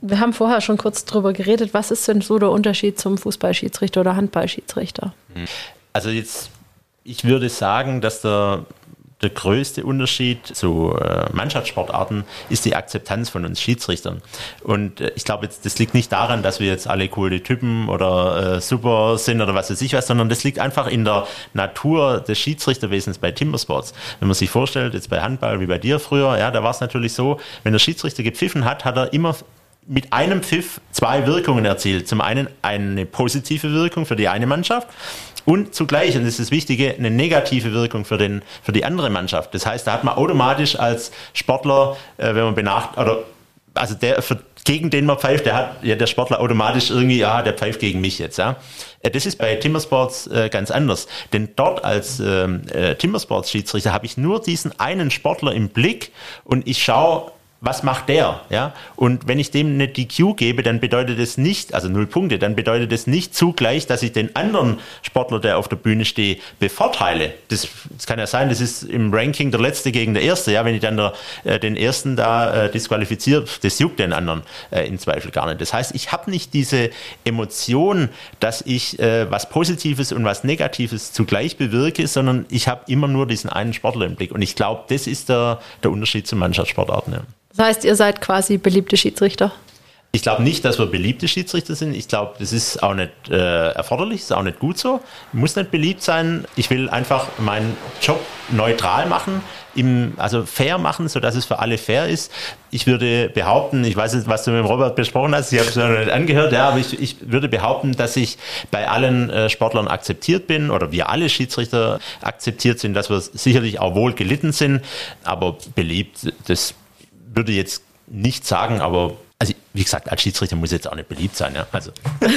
S2: Wir haben vorher schon kurz drüber geredet. Was ist denn so der Unterschied zum Fußballschiedsrichter oder Handballschiedsrichter?
S3: Also jetzt, ich würde sagen, dass der Der größte Unterschied zu äh, Mannschaftssportarten ist die Akzeptanz von uns Schiedsrichtern. Und äh, ich glaube, das liegt nicht daran, dass wir jetzt alle coole Typen oder äh, super sind oder was weiß ich was, sondern das liegt einfach in der Natur des Schiedsrichterwesens bei Timbersports. Wenn man sich vorstellt, jetzt bei Handball wie bei dir früher, ja, da war es natürlich so, wenn der Schiedsrichter gepfiffen hat, hat er immer mit einem Pfiff zwei Wirkungen erzielt. Zum einen eine positive Wirkung für die eine Mannschaft und zugleich, und das ist das Wichtige, eine negative Wirkung für, den, für die andere Mannschaft. Das heißt, da hat man automatisch als Sportler, äh, wenn man benacht, oder also der, für, gegen den man pfeift, der hat ja der Sportler automatisch irgendwie, ja, der pfeift gegen mich jetzt. Ja. Das ist bei Timbersports äh, ganz anders. Denn dort als ähm, äh, Timbersports-Schiedsrichter habe ich nur diesen einen Sportler im Blick und ich schaue, was macht der? Ja? Und wenn ich dem eine D Q gebe, dann bedeutet es nicht, also null Punkte, dann bedeutet es nicht zugleich, dass ich den anderen Sportler, der auf der Bühne steht, bevorteile. Das, das kann ja sein, das ist im Ranking der Letzte gegen der Erste. Ja? Wenn ich dann der, äh, den Ersten da äh, disqualifiziere, das juckt den anderen äh, im Zweifel gar nicht. Das heißt, ich habe nicht diese Emotion, dass ich äh, was Positives und was Negatives zugleich bewirke, sondern ich habe immer nur diesen einen Sportler im Blick. Und ich glaube, das ist der, der Unterschied zu Mannschaftssportarten. Ja.
S2: Das heißt, ihr seid quasi beliebte Schiedsrichter?
S3: Ich glaube nicht, dass wir beliebte Schiedsrichter sind. Ich glaube, das ist auch nicht äh, erforderlich, ist auch nicht gut so. Muss nicht beliebt sein. Ich will einfach meinen Job neutral machen, im, also fair machen, sodass es für alle fair ist. Ich würde behaupten, ich weiß nicht, was du mit Robert besprochen hast, ich habe es noch nicht angehört, ja, aber ich, ich würde behaupten, dass ich bei allen äh, Sportlern akzeptiert bin oder wir alle Schiedsrichter akzeptiert sind, dass wir sicherlich auch wohl gelitten sind, aber beliebt, das würde jetzt nicht sagen, aber also wie gesagt, als Schiedsrichter muss jetzt auch nicht beliebt sein. Ja? Also.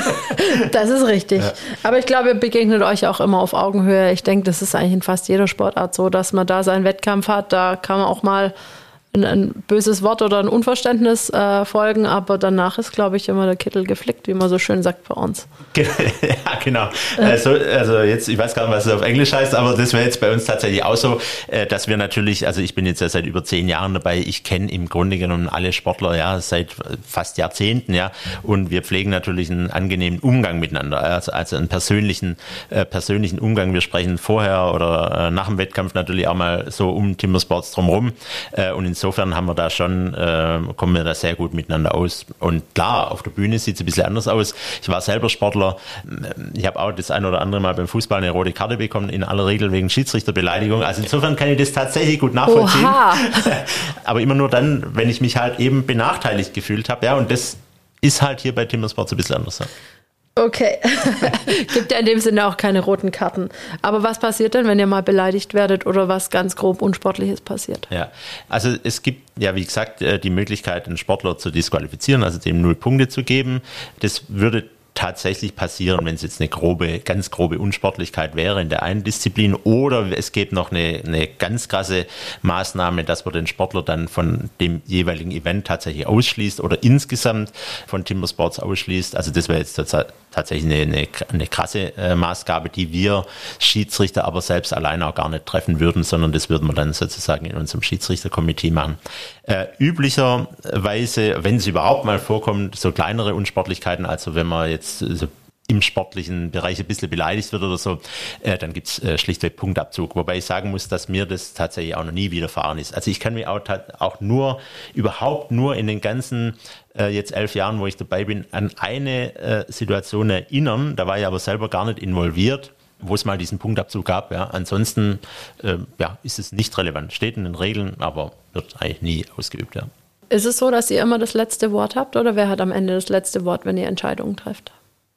S2: Das ist richtig. Ja. Aber ich glaube, ihr begegnet euch auch immer auf Augenhöhe. Ich denke, das ist eigentlich in fast jeder Sportart so, dass man da seinen Wettkampf hat. Da kann man auch mal ein, ein böses Wort oder ein Unverständnis äh, folgen, aber danach ist, glaube ich, immer der Kittel geflickt, wie man so schön sagt bei uns.
S3: Ja, genau. Also, also jetzt, ich weiß gar nicht, was es auf Englisch heißt, aber das wäre jetzt bei uns tatsächlich auch so, dass wir natürlich, also ich bin jetzt ja seit über zehn Jahren dabei, ich kenne im Grunde genommen alle Sportler ja seit fast Jahrzehnten, ja, und wir pflegen natürlich einen angenehmen Umgang miteinander, also, also einen persönlichen, äh, persönlichen Umgang. Wir sprechen vorher oder äh, nach dem Wettkampf natürlich auch mal so um Timbersports drumherum äh, und insofern Insofern haben wir da schon, äh, kommen wir da sehr gut miteinander aus. Und klar, auf der Bühne sieht es ein bisschen anders aus. Ich war selber Sportler. Ich habe auch das ein oder andere Mal beim Fußball eine rote Karte bekommen, in aller Regel wegen Schiedsrichterbeleidigung. Also insofern kann ich das tatsächlich gut nachvollziehen.
S2: Oha.
S3: Aber immer nur dann, wenn ich mich halt eben benachteiligt gefühlt habe. Ja, und das ist halt hier bei Timbersports ein bisschen anders. Ja.
S2: Okay. Gibt ja in dem Sinne auch keine roten Karten. Aber was passiert denn, wenn ihr mal beleidigt werdet oder was ganz grob Unsportliches passiert?
S3: Ja, also es gibt ja, wie gesagt, die Möglichkeit, einen Sportler zu disqualifizieren, also dem null Punkte zu geben. Das würde tatsächlich passieren, wenn es jetzt eine grobe, ganz grobe Unsportlichkeit wäre in der einen Disziplin oder es gäbe noch eine, eine ganz krasse Maßnahme, dass man den Sportler dann von dem jeweiligen Event tatsächlich ausschließt oder insgesamt von Timbersports ausschließt. Also das wäre jetzt tatsächlich eine, eine, eine krasse äh, Maßgabe, die wir Schiedsrichter aber selbst alleine auch gar nicht treffen würden, sondern das würden wir dann sozusagen in unserem Schiedsrichterkomitee machen. Äh, üblicherweise, wenn es überhaupt mal vorkommt, so kleinere Unsportlichkeiten, also wenn man jetzt so im sportlichen Bereich ein bisschen beleidigt wird oder so, äh, dann gibt's äh, schlichtweg Punktabzug. Wobei ich sagen muss, dass mir das tatsächlich auch noch nie widerfahren ist. Also ich kann mich auch, auch nur, überhaupt nur in den ganzen äh, jetzt elf Jahren, wo ich dabei bin, an eine äh, Situation erinnern. Da war ich aber selber gar nicht involviert, wo es mal diesen Punktabzug gab. Ja. Ansonsten äh, ja, ist es nicht relevant. Steht in den Regeln, aber wird eigentlich nie ausgeübt. Ja.
S2: Ist es so, dass ihr immer das letzte Wort habt oder wer hat am Ende das letzte Wort, wenn ihr Entscheidungen trefft?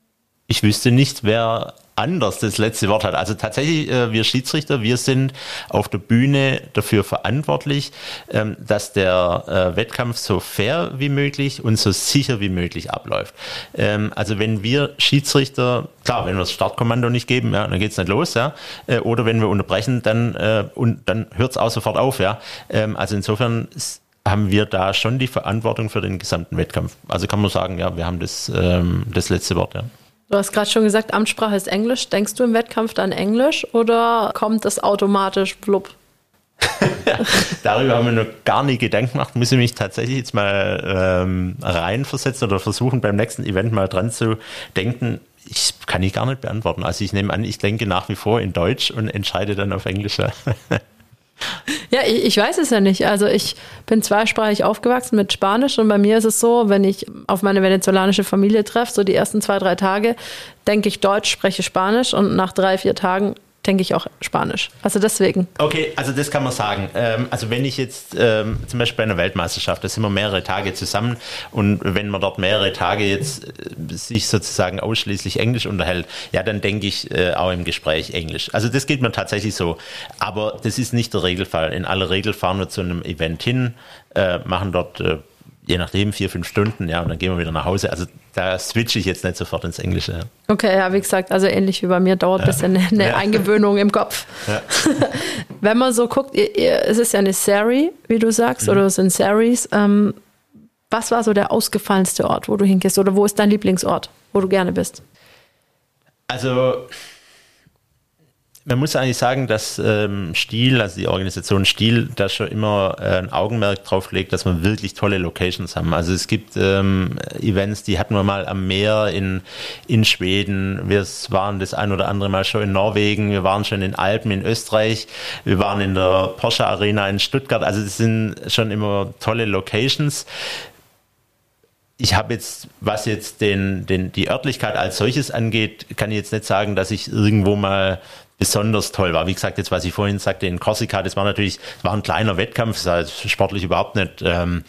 S3: Ich wüsste nicht, wer anders das letzte Wort hat. Also tatsächlich, äh, wir Schiedsrichter, wir sind auf der Bühne dafür verantwortlich, ähm, dass der äh, Wettkampf so fair wie möglich und so sicher wie möglich abläuft. Ähm, also wenn wir Schiedsrichter, klar, wenn wir das Startkommando nicht geben, ja, dann geht's nicht los, ja, äh, oder wenn wir unterbrechen, dann äh, und dann hört's auch sofort auf, ja. Ähm, also insofern haben wir da schon die Verantwortung für den gesamten Wettkampf. Also kann man sagen, ja, wir haben das ähm, das letzte Wort, ja.
S2: Du hast gerade schon gesagt, Amtssprache ist Englisch. Denkst du im Wettkampf dann Englisch oder kommt das automatisch blub?
S3: Darüber haben wir noch gar nie Gedanken gemacht. Muss ich mich tatsächlich jetzt mal ähm, reinversetzen oder versuchen, beim nächsten Event mal dran zu denken. Ich kann ich gar nicht beantworten. Also ich nehme an, ich denke nach wie vor in Deutsch und entscheide dann auf Englisch.
S2: Ja, ich, ich weiß es ja nicht. Also ich bin zweisprachig aufgewachsen mit Spanisch und bei mir ist es so, wenn ich auf meine venezolanische Familie treffe, so die ersten zwei, drei Tage, denke ich Deutsch, spreche Spanisch und nach drei, vier Tagen denke ich auch Spanisch. Also deswegen.
S3: Okay, also das kann man sagen. Ähm, also wenn ich jetzt ähm, zum Beispiel bei einer Weltmeisterschaft, da sind wir mehrere Tage zusammen und wenn man dort mehrere Tage jetzt äh, sich sozusagen ausschließlich Englisch unterhält, ja, dann denke ich äh, auch im Gespräch Englisch. Also das geht mir tatsächlich so. Aber das ist nicht der Regelfall. In aller Regel fahren wir zu einem Event hin, äh, machen dort äh, je nachdem, vier, fünf Stunden, ja, und dann gehen wir wieder nach Hause. Also da switche ich jetzt nicht sofort ins Englische. Ja.
S2: Okay, ja, wie gesagt, also ähnlich wie bei mir, dauert ein ja. bisschen eine ja. Eingewöhnung im Kopf. Ja. Wenn man so guckt, ihr, ihr, es ist ja eine Serie, wie du sagst, mhm. oder es sind Series. Ähm, was war so der ausgefallenste Ort, wo du hingehst? Oder wo ist dein Lieblingsort, wo du gerne bist?
S3: Also man muss eigentlich sagen, dass ähm, Stihl, also die Organisation Stihl, da schon immer äh, ein Augenmerk drauf legt, dass wir wirklich tolle Locations haben. Also es gibt ähm, Events, die hatten wir mal am Meer in, in Schweden, wir waren das ein oder andere Mal schon in Norwegen, wir waren schon in Alpen in Österreich, wir waren in der Porsche Arena in Stuttgart, also das sind schon immer tolle Locations. Ich habe jetzt, was jetzt den, den, die Örtlichkeit als solches angeht, kann ich jetzt nicht sagen, dass ich irgendwo mal besonders toll war. Wie gesagt, jetzt, was ich vorhin sagte, in Korsika, das war natürlich, das war ein kleiner Wettkampf, das war sportlich überhaupt nicht ähm,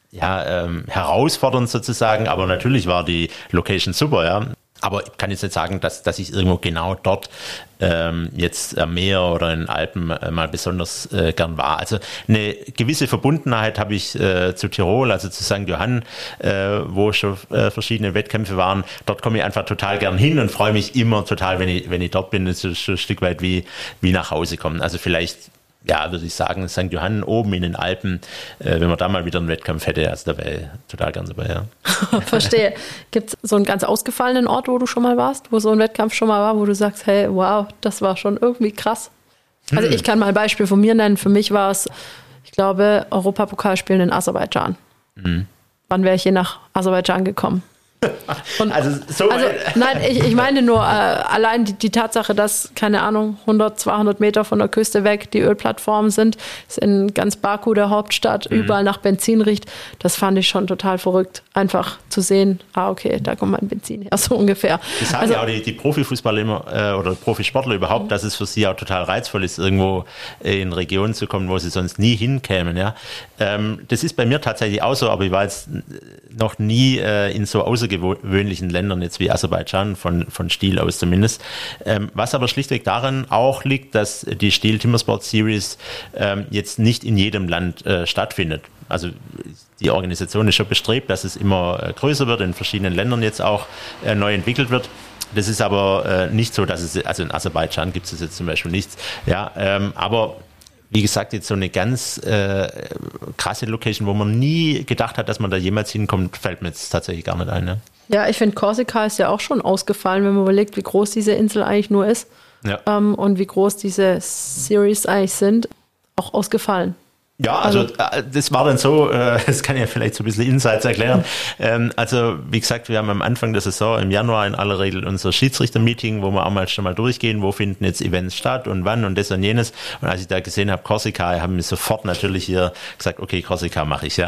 S3: ja, ähm, herausfordernd sozusagen, aber natürlich war die Location super, ja. Aber ich kann jetzt nicht sagen, dass, dass ich irgendwo genau dort ähm, jetzt am Meer oder in den Alpen äh, mal besonders äh, gern war. Also eine gewisse Verbundenheit habe ich äh, zu Tirol, also zu Sankt Johann, äh, wo schon äh, verschiedene Wettkämpfe waren. Dort komme ich einfach total gern hin und freue mich immer total, wenn ich, wenn ich dort bin. Das ist schon ein Stück weit wie, wie nach Hause kommen. Also vielleicht, ja, würde ich sagen, Sankt Johann oben in den Alpen, äh, wenn man da mal wieder einen Wettkampf hätte, also da wäre ich total gern dabei, ja.
S2: Verstehe. Gibt es so einen ganz ausgefallenen Ort, wo du schon mal warst, wo so ein Wettkampf schon mal war, wo du sagst, hey, wow, das war schon irgendwie krass? Also hm. ich kann mal ein Beispiel von mir nennen. Für mich war es, ich glaube, Europapokalspielen in Aserbaidschan. Hm. Wann wäre ich hier nach Aserbaidschan gekommen? Und,
S3: also, so
S2: also nein, ich, ich meine nur äh, allein die, die Tatsache, dass, keine Ahnung, hundert, zweihundert Meter von der Küste weg die Ölplattformen sind, ist in ganz Baku, der Hauptstadt, mhm. überall nach Benzin riecht, das fand ich schon total verrückt. Einfach zu sehen, ah okay, da kommt mein Benzin her, so ungefähr.
S3: Das sagen also, ja auch die, die Profifußballer immer, äh, oder Profisportler überhaupt, mhm. dass es für sie auch total reizvoll ist, irgendwo in Regionen zu kommen, wo sie sonst nie hinkämen. Ja? Ähm, das ist bei mir tatsächlich auch so, aber ich war jetzt noch nie äh, in so außergewöhnlichen Ländern jetzt wie Aserbaidschan, von, von Stihl aus zumindest. Ähm, was aber schlichtweg daran auch liegt, dass die Stihl Timbersport Series ähm, jetzt nicht in jedem Land äh, stattfindet. Also die Organisation ist schon bestrebt, dass es immer äh, größer wird, in verschiedenen Ländern jetzt auch äh, neu entwickelt wird. Das ist aber äh, nicht so, dass es, also in Aserbaidschan gibt es jetzt zum Beispiel nichts. Ja, ähm, aber wie gesagt, jetzt so eine ganz äh, krasse Location, wo man nie gedacht hat, dass man da jemals hinkommt, fällt mir jetzt tatsächlich gar nicht ein. Ne?
S2: Ja, ich finde, Korsika ist ja auch schon ausgefallen, wenn man überlegt, wie groß diese Insel eigentlich nur ist
S3: ja. ähm,
S2: und wie groß diese Series eigentlich sind, auch ausgefallen.
S3: Ja, also das war dann so, das kann ich ja vielleicht so ein bisschen Insights erklären. Also wie gesagt, wir haben am Anfang der Saison im Januar in aller Regel unser Schiedsrichter-Meeting, wo wir auch mal schon mal durchgehen, wo finden jetzt Events statt und wann und das und jenes. Und als ich da gesehen habe, Korsika, haben wir sofort natürlich hier gesagt, okay, Korsika mache ich, ja.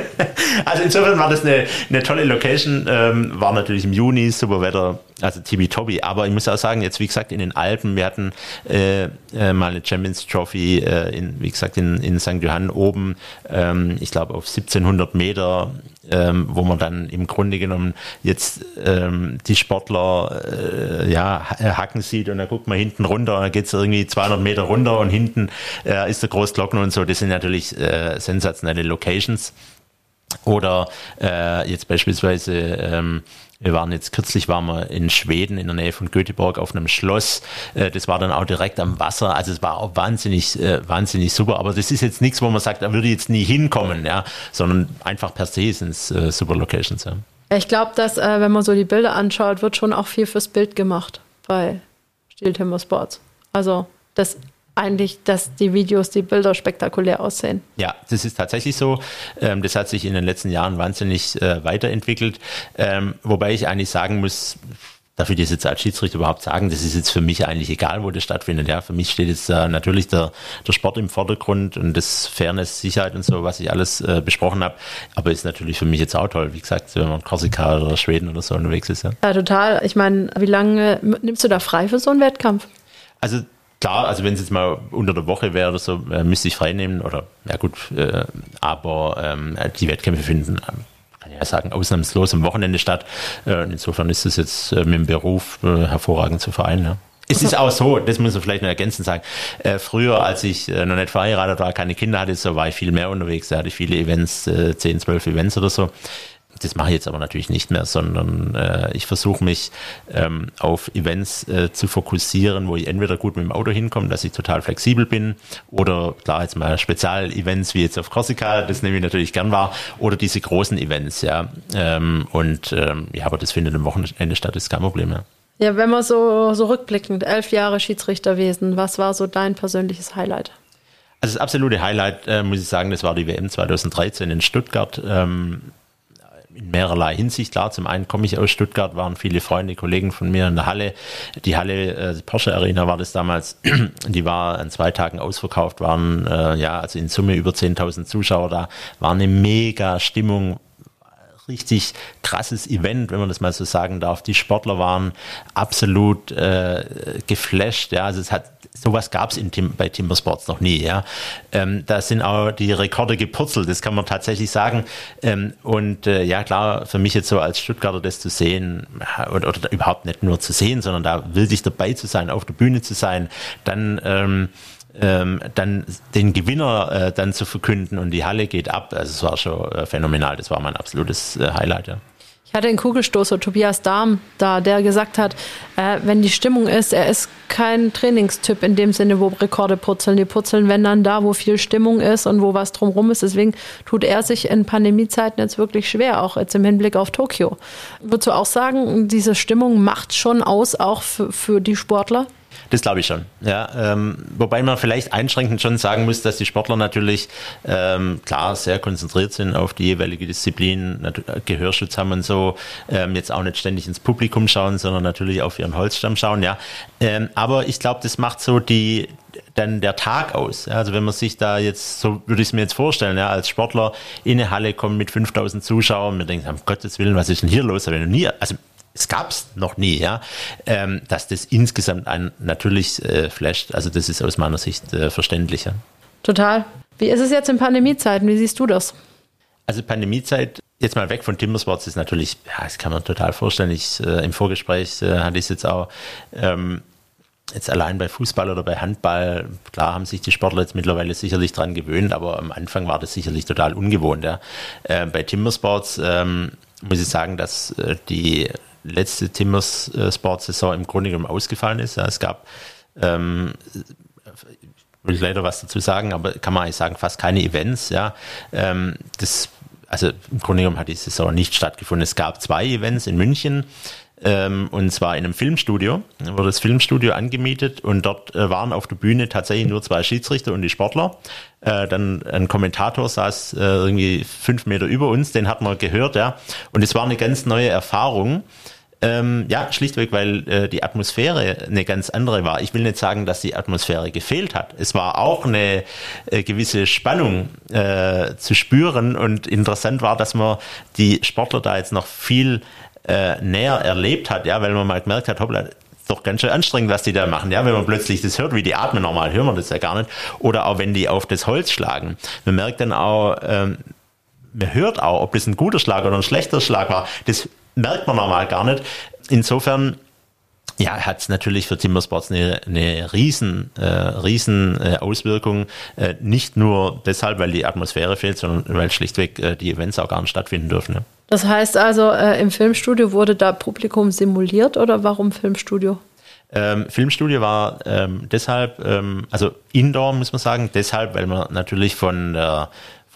S3: Also insofern war das eine, eine tolle Location, ähm, war natürlich im Juni, super Wetter, also tibi-tobi, aber ich muss auch sagen, jetzt wie gesagt in den Alpen, wir hatten äh, äh, mal eine Champions Trophy, äh, in, wie gesagt in, in Sankt Johann oben, ähm, ich glaube auf siebzehnhundert Meter, ähm, wo man dann im Grunde genommen jetzt ähm, die Sportler äh, ja, hacken sieht und dann guckt man hinten runter und dann geht es irgendwie zweihundert Meter runter und hinten äh, ist der Großglockner und so, das sind natürlich äh, sensationelle Locations. Oder äh, jetzt beispielsweise, ähm, wir waren jetzt kürzlich waren wir in Schweden in der Nähe von Göteborg auf einem Schloss. Äh, das war dann auch direkt am Wasser. Also es war auch wahnsinnig, äh, wahnsinnig super. Aber das ist jetzt nichts, wo man sagt, da würde ich jetzt nie hinkommen, ja, sondern einfach per se sind es äh, super Locations. Ja.
S2: Ich glaube, dass äh, wenn man so die Bilder anschaut, wird schon auch viel fürs Bild gemacht bei Stihl Timbersports. Also das eigentlich, dass die Videos, die Bilder spektakulär aussehen.
S3: Ja, das ist tatsächlich so. Ähm, das hat sich in den letzten Jahren wahnsinnig äh, weiterentwickelt. Ähm, wobei ich eigentlich sagen muss, darf ich das jetzt als Schiedsrichter überhaupt sagen, das ist jetzt für mich eigentlich egal, wo das stattfindet. Ja, für mich steht jetzt äh, natürlich der, der Sport im Vordergrund und das Fairness, Sicherheit und so, was ich alles äh, besprochen habe. Aber ist natürlich für mich jetzt auch toll, wie gesagt, wenn man in Korsika oder Schweden oder so unterwegs ist. Ja,
S2: ja total. Ich meine, wie lange nimmst du da frei für so einen Wettkampf?
S3: Also klar, also wenn es jetzt mal unter der Woche wäre oder so, äh, müsste ich frei nehmen oder, ja gut, äh, aber ähm, die Wettkämpfe finden kann ich ja sagen, ausnahmslos am Wochenende statt. Insofern ist es jetzt mit dem Beruf hervorragend zu vereinen. Ja. Es ist auch so, das muss man vielleicht noch ergänzend sagen, früher, als ich noch nicht verheiratet war, keine Kinder hatte, so war ich viel mehr unterwegs, da hatte ich viele Events, zehn, zwölf Events oder so. Das mache ich jetzt aber natürlich nicht mehr, sondern äh, ich versuche mich ähm, auf Events äh, zu fokussieren, wo ich entweder gut mit dem Auto hinkomme, dass ich total flexibel bin, oder klar jetzt mal Spezialevents wie jetzt auf Korsika, das nehme ich natürlich gern wahr, oder diese großen Events, ja. Ähm, und ähm, ja, aber das findet am Wochenende statt, ist kein Problem, ja.
S2: Ja, wenn man so, so rückblickend, elf Jahre Schiedsrichterwesen, was war so dein persönliches Highlight?
S3: Also das absolute Highlight, äh, muss ich sagen, das war die W M zweitausenddreizehn in Stuttgart. Ähm, in mehrerlei Hinsicht. Klar, zum einen komme ich aus Stuttgart, waren viele Freunde, Kollegen von mir in der Halle. Die Halle, äh, die Porsche Arena war das damals, die war an zwei Tagen ausverkauft, waren äh, ja also in Summe über zehntausend Zuschauer da, war eine mega Stimmung, richtig krasses Event, wenn man das mal so sagen darf. Die Sportler waren absolut äh, geflasht, ja, also es hat sowas gab es bei Timbersports noch nie, ja. Ähm, da sind auch die Rekorde gepurzelt, das kann man tatsächlich sagen. Ähm, und äh, ja klar, für mich jetzt so als Stuttgarter das zu sehen, oder, oder überhaupt nicht nur zu sehen, sondern da wirklich dabei zu sein, auf der Bühne zu sein, dann ähm, ähm, dann den Gewinner äh, dann zu verkünden und die Halle geht ab. Also es war schon äh, phänomenal, das war mein absolutes äh, Highlight, ja.
S2: Ich hatte einen Kugelstoßer, Tobias Dahm, da, der gesagt hat, äh, wenn die Stimmung ist, er ist kein Trainingstyp in dem Sinne, wo Rekorde purzeln. Die purzeln, wenn dann da, wo viel Stimmung ist und wo was drumherum ist. Deswegen tut er sich in Pandemiezeiten jetzt wirklich schwer, auch jetzt im Hinblick auf Tokio. Würdest du auch sagen, diese Stimmung macht schon aus, auch für, für die Sportler?
S3: Das glaube ich schon, ja. Ähm, wobei man vielleicht einschränkend schon sagen muss, dass die Sportler natürlich ähm, klar sehr konzentriert sind auf die jeweilige Disziplin, Gehörschutz haben und so, ähm, jetzt auch nicht ständig ins Publikum schauen, sondern natürlich auf ihren Holzstamm schauen, ja. Ähm, aber ich glaube, das macht so die dann der Tag aus. Ja, also wenn man sich da jetzt, so würde ich es mir jetzt vorstellen, ja, als Sportler in eine Halle kommt mit fünftausend Zuschauern, man denkt, um Gottes Willen, was ist denn hier los? Habe ich noch nie, also es gab es noch nie, ja, ähm, dass das insgesamt einen natürlich äh, flasht. Also das ist aus meiner Sicht äh, verständlich. Ja.
S2: Total. Wie ist es jetzt in Pandemiezeiten? Wie siehst du das?
S3: Also Pandemiezeit, jetzt mal weg von Timbersports, ist natürlich, ja, das kann man total vorstellen. Ich, äh, im Vorgespräch äh, hatte ich es jetzt auch, ähm, jetzt allein bei Fußball oder bei Handball, klar haben sich die Sportler jetzt mittlerweile sicherlich dran gewöhnt, aber am Anfang war das sicherlich total ungewohnt. Ja. Äh, bei Timbersports ähm, muss ich sagen, dass äh, die letzte Timbersports-Saison im Grunde genommen ausgefallen ist. Ja, es gab, ähm, will ich leider was dazu sagen, aber kann man eigentlich sagen, fast keine Events. Ja, ähm, das, also im Grunde genommen hat die Saison nicht stattgefunden. Es gab zwei Events in München. Ähm, und zwar in einem Filmstudio, da wurde das Filmstudio angemietet und dort äh, waren auf der Bühne tatsächlich nur zwei Schiedsrichter und die Sportler. Äh, dann ein Kommentator saß äh, irgendwie fünf Meter über uns, den hat man gehört, ja. Und es war eine ganz neue Erfahrung. Ähm, ja, schlichtweg, weil äh, die Atmosphäre eine ganz andere war. Ich will nicht sagen, dass die Atmosphäre gefehlt hat. Es war auch eine äh, gewisse Spannung äh, zu spüren und interessant war, dass man die Sportler da jetzt noch viel äh, näher erlebt hat, ja, weil man mal gemerkt hat, hoppla, doch ganz schön anstrengend, was die da machen, ja, wenn man plötzlich das hört, wie die atmen, normal hören wir das ja gar nicht, oder auch wenn die auf das Holz schlagen. Man merkt dann auch, ähm, man hört auch, ob das ein guter Schlag oder ein schlechter Schlag war, das merkt man normal gar nicht. Insofern, ja, hat es natürlich für Timbersports eine, eine riesen, äh, riesen äh, Auswirkung, äh, nicht nur deshalb, weil die Atmosphäre fehlt, sondern weil schlichtweg äh, die Events auch gar nicht stattfinden dürfen, ja.
S2: Das heißt also, äh, im Filmstudio wurde da Publikum simuliert oder warum Filmstudio?
S3: Ähm, Filmstudio war ähm, deshalb, ähm, also Indoor muss man sagen, deshalb, weil man natürlich von der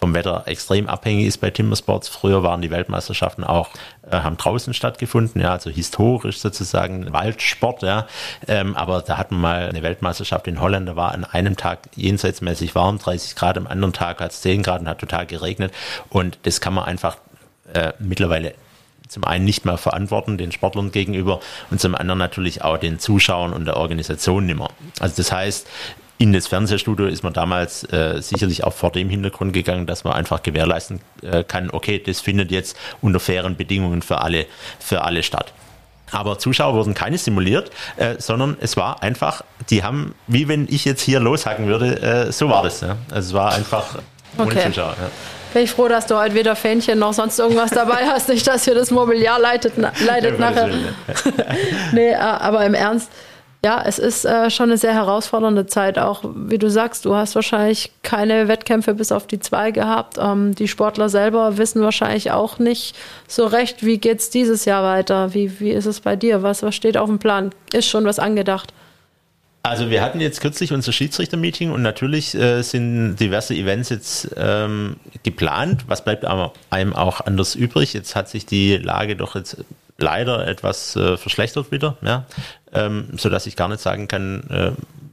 S3: vom Wetter extrem abhängig ist bei Timbersports. Früher waren die Weltmeisterschaften auch, äh, haben draußen stattgefunden, ja, also historisch sozusagen Waldsport, ja. Ähm, aber da hatten wir mal eine Weltmeisterschaft in Holland, da war an einem Tag jenseitsmäßig warm, dreißig Grad, am anderen Tag hat es zehn Grad und hat total geregnet. Und das kann man einfach äh, mittlerweile zum einen nicht mehr verantworten den Sportlern gegenüber und zum anderen natürlich auch den Zuschauern und der Organisation nicht mehr. Also das heißt, in das Fernsehstudio ist man damals äh, sicherlich auch vor dem Hintergrund gegangen, dass man einfach gewährleisten äh, kann, okay, das findet jetzt unter fairen Bedingungen für alle, für alle statt. Aber Zuschauer wurden keine simuliert, äh, sondern es war einfach, die haben, wie wenn ich jetzt hier loshacken würde, äh, so war das. Ja? Also es war einfach ohne
S2: okay.
S3: Zuschauer. Ja.
S2: Bin ich froh, dass du heute weder Fähnchen noch sonst irgendwas dabei hast, nicht, dass hier das Mobiliar leitet, leidet ja, nachher. Nee, aber im Ernst, ja, es ist äh, schon eine sehr herausfordernde Zeit, auch wie du sagst, du hast wahrscheinlich keine Wettkämpfe bis auf die zwei gehabt. Ähm, die Sportler selber wissen wahrscheinlich auch nicht so recht, wie geht's dieses Jahr weiter, wie, wie ist es bei dir, was, was steht auf dem Plan, ist schon was angedacht?
S3: Also wir hatten jetzt kürzlich unser Schiedsrichter-Meeting und natürlich äh, sind diverse Events jetzt ähm, geplant, was bleibt einem auch anders übrig, jetzt hat sich die Lage doch jetzt leider etwas äh, verschlechtert wieder, ja, ähm, sodass ich gar nicht sagen kann, äh,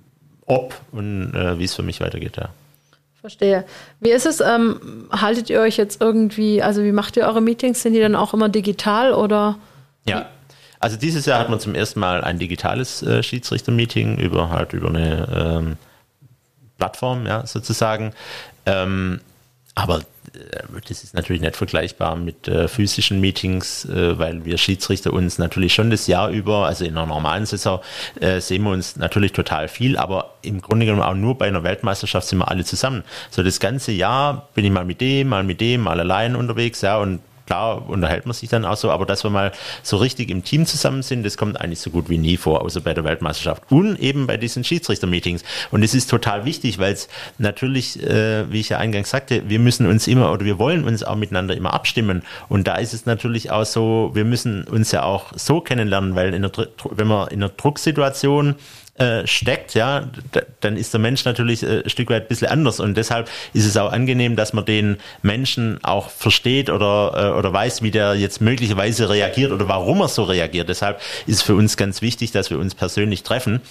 S3: ob und äh, wie es für mich weitergeht. Ja.
S2: Verstehe. Wie ist es, ähm, haltet ihr euch jetzt irgendwie, also wie macht ihr eure Meetings, sind die dann auch immer digital oder?
S3: Ja, also dieses Jahr hat man zum ersten Mal ein digitales äh, Schiedsrichter-Meeting über halt über eine ähm, Plattform, ja, sozusagen, ähm, aber das ist natürlich nicht vergleichbar mit äh, physischen Meetings, äh, weil wir Schiedsrichter uns natürlich schon das Jahr über, also in einer normalen Saison, äh, sehen wir uns natürlich total viel, aber im Grunde genommen auch nur bei einer Weltmeisterschaft sind wir alle zusammen. So das ganze Jahr bin ich mal mit dem, mal mit dem, mal allein unterwegs, ja, und klar unterhält man sich dann auch so, aber dass wir mal so richtig im Team zusammen sind, das kommt eigentlich so gut wie nie vor, außer bei der Weltmeisterschaft und eben bei diesen Schiedsrichter-Meetings. Und es ist total wichtig, weil es natürlich, äh, wie ich ja eingangs sagte, wir müssen uns immer oder wir wollen uns auch miteinander immer abstimmen. Und da ist es natürlich auch so, wir müssen uns ja auch so kennenlernen, weil in der, wenn man in einer Drucksituation steckt, ja, dann ist der Mensch natürlich ein Stück weit ein bisschen anders und deshalb ist es auch angenehm, dass man den Menschen auch versteht oder, oder weiß, wie der jetzt möglicherweise reagiert oder warum er so reagiert. Deshalb ist es für uns ganz wichtig, dass wir uns persönlich treffen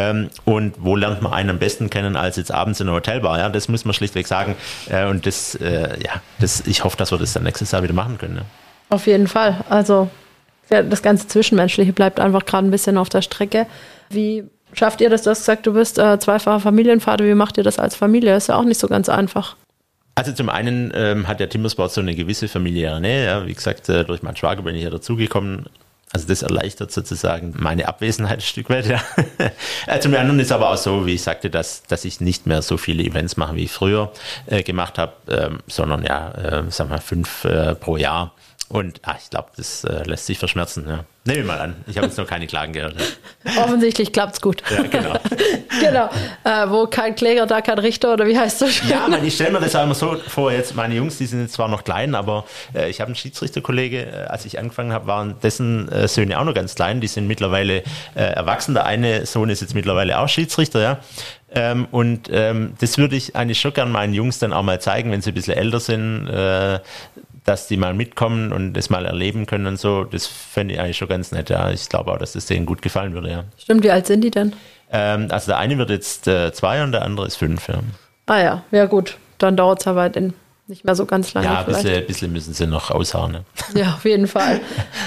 S3: und wo lernt man einen am besten kennen als jetzt abends in einer Hotelbar, ja, das muss man schlichtweg sagen und das, ja, das, ich hoffe, dass wir das dann nächstes Jahr wieder machen können. Ja.
S2: Auf jeden Fall, also das ganze Zwischenmenschliche bleibt einfach gerade ein bisschen auf der Strecke. Wie schafft ihr das? Du hast gesagt, du bist äh, zweifacher Familienvater. Wie macht ihr das als Familie? Ist ja auch nicht so ganz einfach.
S3: Also zum einen ähm, hat der Timbersport so eine gewisse familiäre Nähe. Ja. Wie gesagt, äh, durch meinen Schwager bin ich ja dazugekommen. Also das erleichtert sozusagen meine Abwesenheit ein Stück weit. Ja. Zum anderen ist aber auch so, wie ich sagte, dass, dass ich nicht mehr so viele Events mache, wie ich früher äh, gemacht habe, ähm, sondern ja, äh, sagen wir mal fünf äh, pro Jahr. Und ach, ich glaube, das äh, lässt sich verschmerzen. Ja. Nehmen wir mal an. Ich habe jetzt noch keine Klagen gehört.
S2: Ja. Offensichtlich klappt's gut.
S3: Ja, genau.
S2: Genau. Äh, wo kein Kläger, da kein Richter, oder wie heißt das?
S3: Ja, man, ich stelle mir das auch immer so vor, jetzt meine Jungs, die sind jetzt zwar noch klein, aber äh, ich habe einen Schiedsrichterkollege, äh, als ich angefangen habe, waren dessen äh, Söhne auch noch ganz klein. Die sind mittlerweile äh, erwachsen. Der eine Sohn ist jetzt mittlerweile auch Schiedsrichter, ja. Ähm, und ähm, das würde ich eigentlich schon gern meinen Jungs dann auch mal zeigen, wenn sie ein bisschen älter sind, äh, dass die mal mitkommen und das mal erleben können und so, das fände ich eigentlich schon ganz nett, ja. Ich glaube auch, dass das denen gut gefallen würde, ja.
S2: Stimmt, wie alt sind die denn?
S3: Ähm, also der eine wird jetzt äh, zwei und der andere ist fünf, ja.
S2: Ah ja, ja gut, dann dauert es aber in nicht mehr so ganz lange.
S3: Ja, ein bisschen, ein bisschen müssen sie noch ausharren. Ne?
S2: Ja, auf jeden Fall.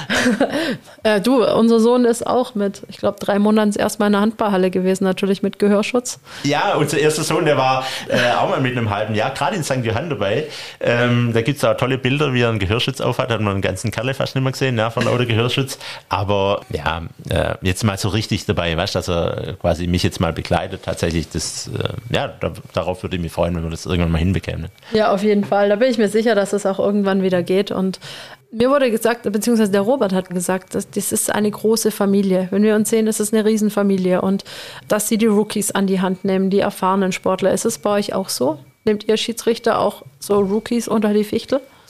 S2: äh, du, unser Sohn ist auch mit, ich glaube, drei Monaten erst mal in der Handballhalle gewesen, natürlich mit Gehörschutz.
S3: Ja, unser erster Sohn, der war äh, auch mal mit einem halben Jahr, gerade in Sankt Johann dabei. Ähm, da gibt es auch tolle Bilder, wie er einen Gehörschutz aufhat. Hat man einen ganzen Kerle fast nicht mehr gesehen, ja, von lauter Gehörschutz. Aber ja, äh, jetzt mal so richtig dabei, weißt du, dass er quasi mich jetzt mal begleitet. Tatsächlich, das, äh, ja, da, darauf würde ich mich freuen, wenn wir das irgendwann mal hinbekämen.
S2: Ja, auf jeden Fall. Da bin ich mir sicher, dass es auch irgendwann wieder geht. Und mir wurde gesagt, beziehungsweise der Robert hat gesagt, dass das ist eine große Familie. Wenn wir uns sehen, das ist eine Riesenfamilie. Und dass sie die Rookies an die Hand nehmen, die erfahrenen Sportler. Ist es bei euch auch so? Nehmt ihr Schiedsrichter auch so Rookies unter die Fichtel?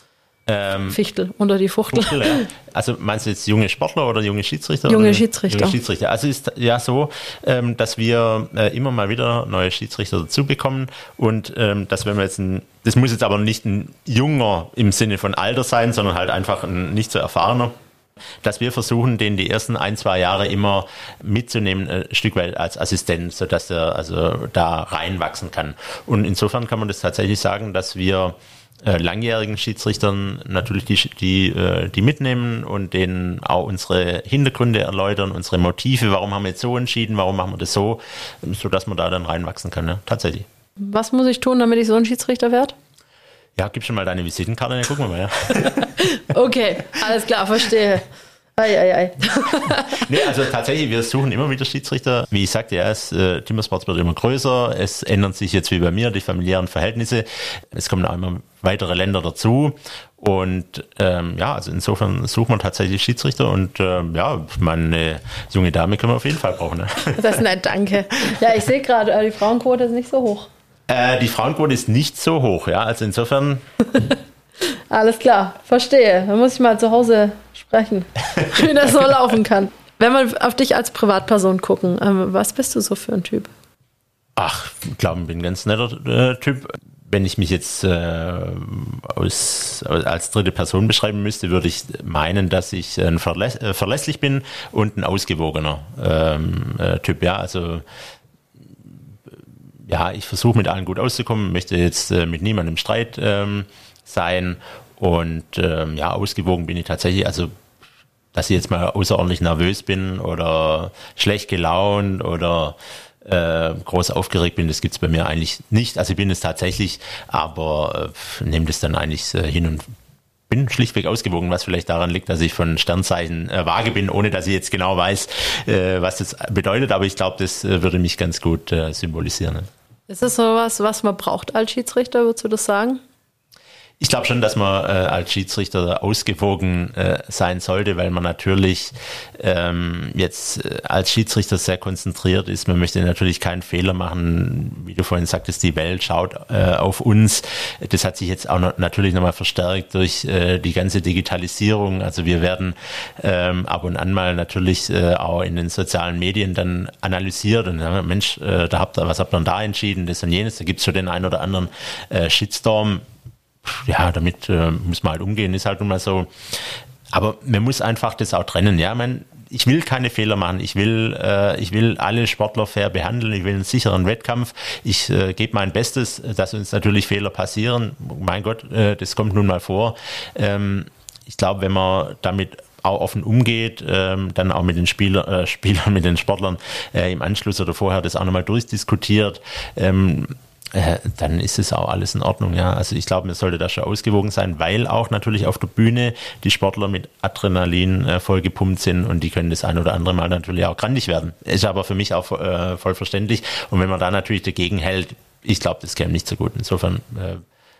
S3: Ähm,
S2: Fichtel, unter die Fuchtel.
S3: Fuchtel, ja. Also meinst du jetzt junge Sportler oder junge Schiedsrichter?
S2: Junge
S3: oder?
S2: Schiedsrichter.
S3: Junge Schiedsrichter. Also ist ja so, ähm, dass wir äh, immer mal wieder neue Schiedsrichter dazu bekommen und ähm, dass wenn wir jetzt ein, das muss jetzt aber nicht ein junger im Sinne von Alter sein, sondern halt einfach ein nicht so erfahrener, dass wir versuchen, den die ersten ein, zwei Jahre immer mitzunehmen, ein Stück weit als Assistent, sodass er also da reinwachsen kann. Und insofern kann man das tatsächlich sagen, dass wir äh, langjährigen Schiedsrichtern natürlich die, die, äh, die mitnehmen und denen auch unsere Hintergründe erläutern, unsere Motive, warum haben wir jetzt so entschieden, warum machen wir das so, sodass man da dann reinwachsen kann, ja, tatsächlich.
S2: Was muss ich tun, damit ich so ein Schiedsrichter werde?
S3: Ja, gib schon mal deine Visitenkarte, dann gucken wir mal, ja.
S2: Okay, alles klar, verstehe. Ei, ei, ei.
S3: Nee, also tatsächlich, wir suchen immer wieder Schiedsrichter. Wie ich sagte, ja, es, äh, Timbersports wird immer größer. Es ändern sich jetzt wie bei mir die familiären Verhältnisse. Es kommen auch immer weitere Länder dazu. Und ähm, ja, also insofern sucht man tatsächlich Schiedsrichter. Und ähm, ja, meine junge Dame können wir auf jeden Fall brauchen. Ne?
S2: Das ist nett, danke. Ja, ich sehe gerade, die Frauenquote ist nicht so hoch.
S3: Äh, die Frauenquote ist nicht so hoch, ja. Also insofern...
S2: Alles klar, verstehe. Dann muss ich mal zu Hause sprechen, wie das so laufen kann. Wenn wir auf dich als Privatperson gucken, was bist du so für ein Typ?
S3: Ach, ich glaube, ich bin ein ganz netter äh, Typ. Wenn ich mich jetzt äh, aus, als dritte Person beschreiben müsste, würde ich meinen, dass ich ein verläss, äh, verlässlich bin und ein ausgewogener ähm, äh, Typ. Ja, also ja, ich versuche mit allen gut auszukommen, möchte jetzt äh, mit niemandem im Streit ähm, sein und ähm, ja, ausgewogen bin ich tatsächlich, also dass ich jetzt mal außerordentlich nervös bin oder schlecht gelaunt oder äh, groß aufgeregt bin, das gibt's bei mir eigentlich nicht. Also ich bin es tatsächlich, aber äh, nehme das dann eigentlich äh, hin und bin schlichtweg ausgewogen, was vielleicht daran liegt, dass ich von Sternzeichen äh, vage bin, ohne dass ich jetzt genau weiß, äh, was das bedeutet, aber ich glaube, das äh, würde mich ganz gut äh, symbolisieren. Ne?
S2: Ist das sowas, was man braucht als Schiedsrichter, würdest du das sagen?
S3: Ich glaube schon, dass man äh, als Schiedsrichter ausgewogen äh, sein sollte, weil man natürlich ähm, jetzt äh, als Schiedsrichter sehr konzentriert ist. Man möchte natürlich keinen Fehler machen. Wie du vorhin sagtest, die Welt schaut äh, auf uns. Das hat sich jetzt auch noch, natürlich nochmal verstärkt durch äh, die ganze Digitalisierung. Also wir werden ähm, ab und an mal natürlich äh, auch in den sozialen Medien dann analysiert und ja, Mensch, äh, da habt ihr, was habt ihr denn da entschieden, das und jenes. Da gibt's schon den einen oder anderen äh, Shitstorm. Ja, damit äh, muss man halt umgehen, ist halt nun mal so. Aber man muss einfach das auch trennen. Ja, man, ich will keine Fehler machen. Ich will, äh, ich will alle Sportler fair behandeln. Ich will einen sicheren Wettkampf. Ich äh, gebe mein Bestes, dass uns natürlich Fehler passieren. Mein Gott, äh, das kommt nun mal vor. Ähm, ich glaube, wenn man damit auch offen umgeht, ähm, dann auch mit den Spieler, äh, Spielern, mit den Sportlern äh, im Anschluss oder vorher das auch nochmal durchdiskutiert, ähm, Äh, dann ist es auch alles in Ordnung, ja. Also ich glaube, man sollte da schon ausgewogen sein, weil auch natürlich auf der Bühne die Sportler mit Adrenalin äh, voll gepumpt sind und die können das ein oder andere Mal natürlich auch grandig werden. Ist aber für mich auch äh, voll verständlich. Und wenn man da natürlich dagegen hält, ich glaube, das käme nicht so gut. Insofern äh,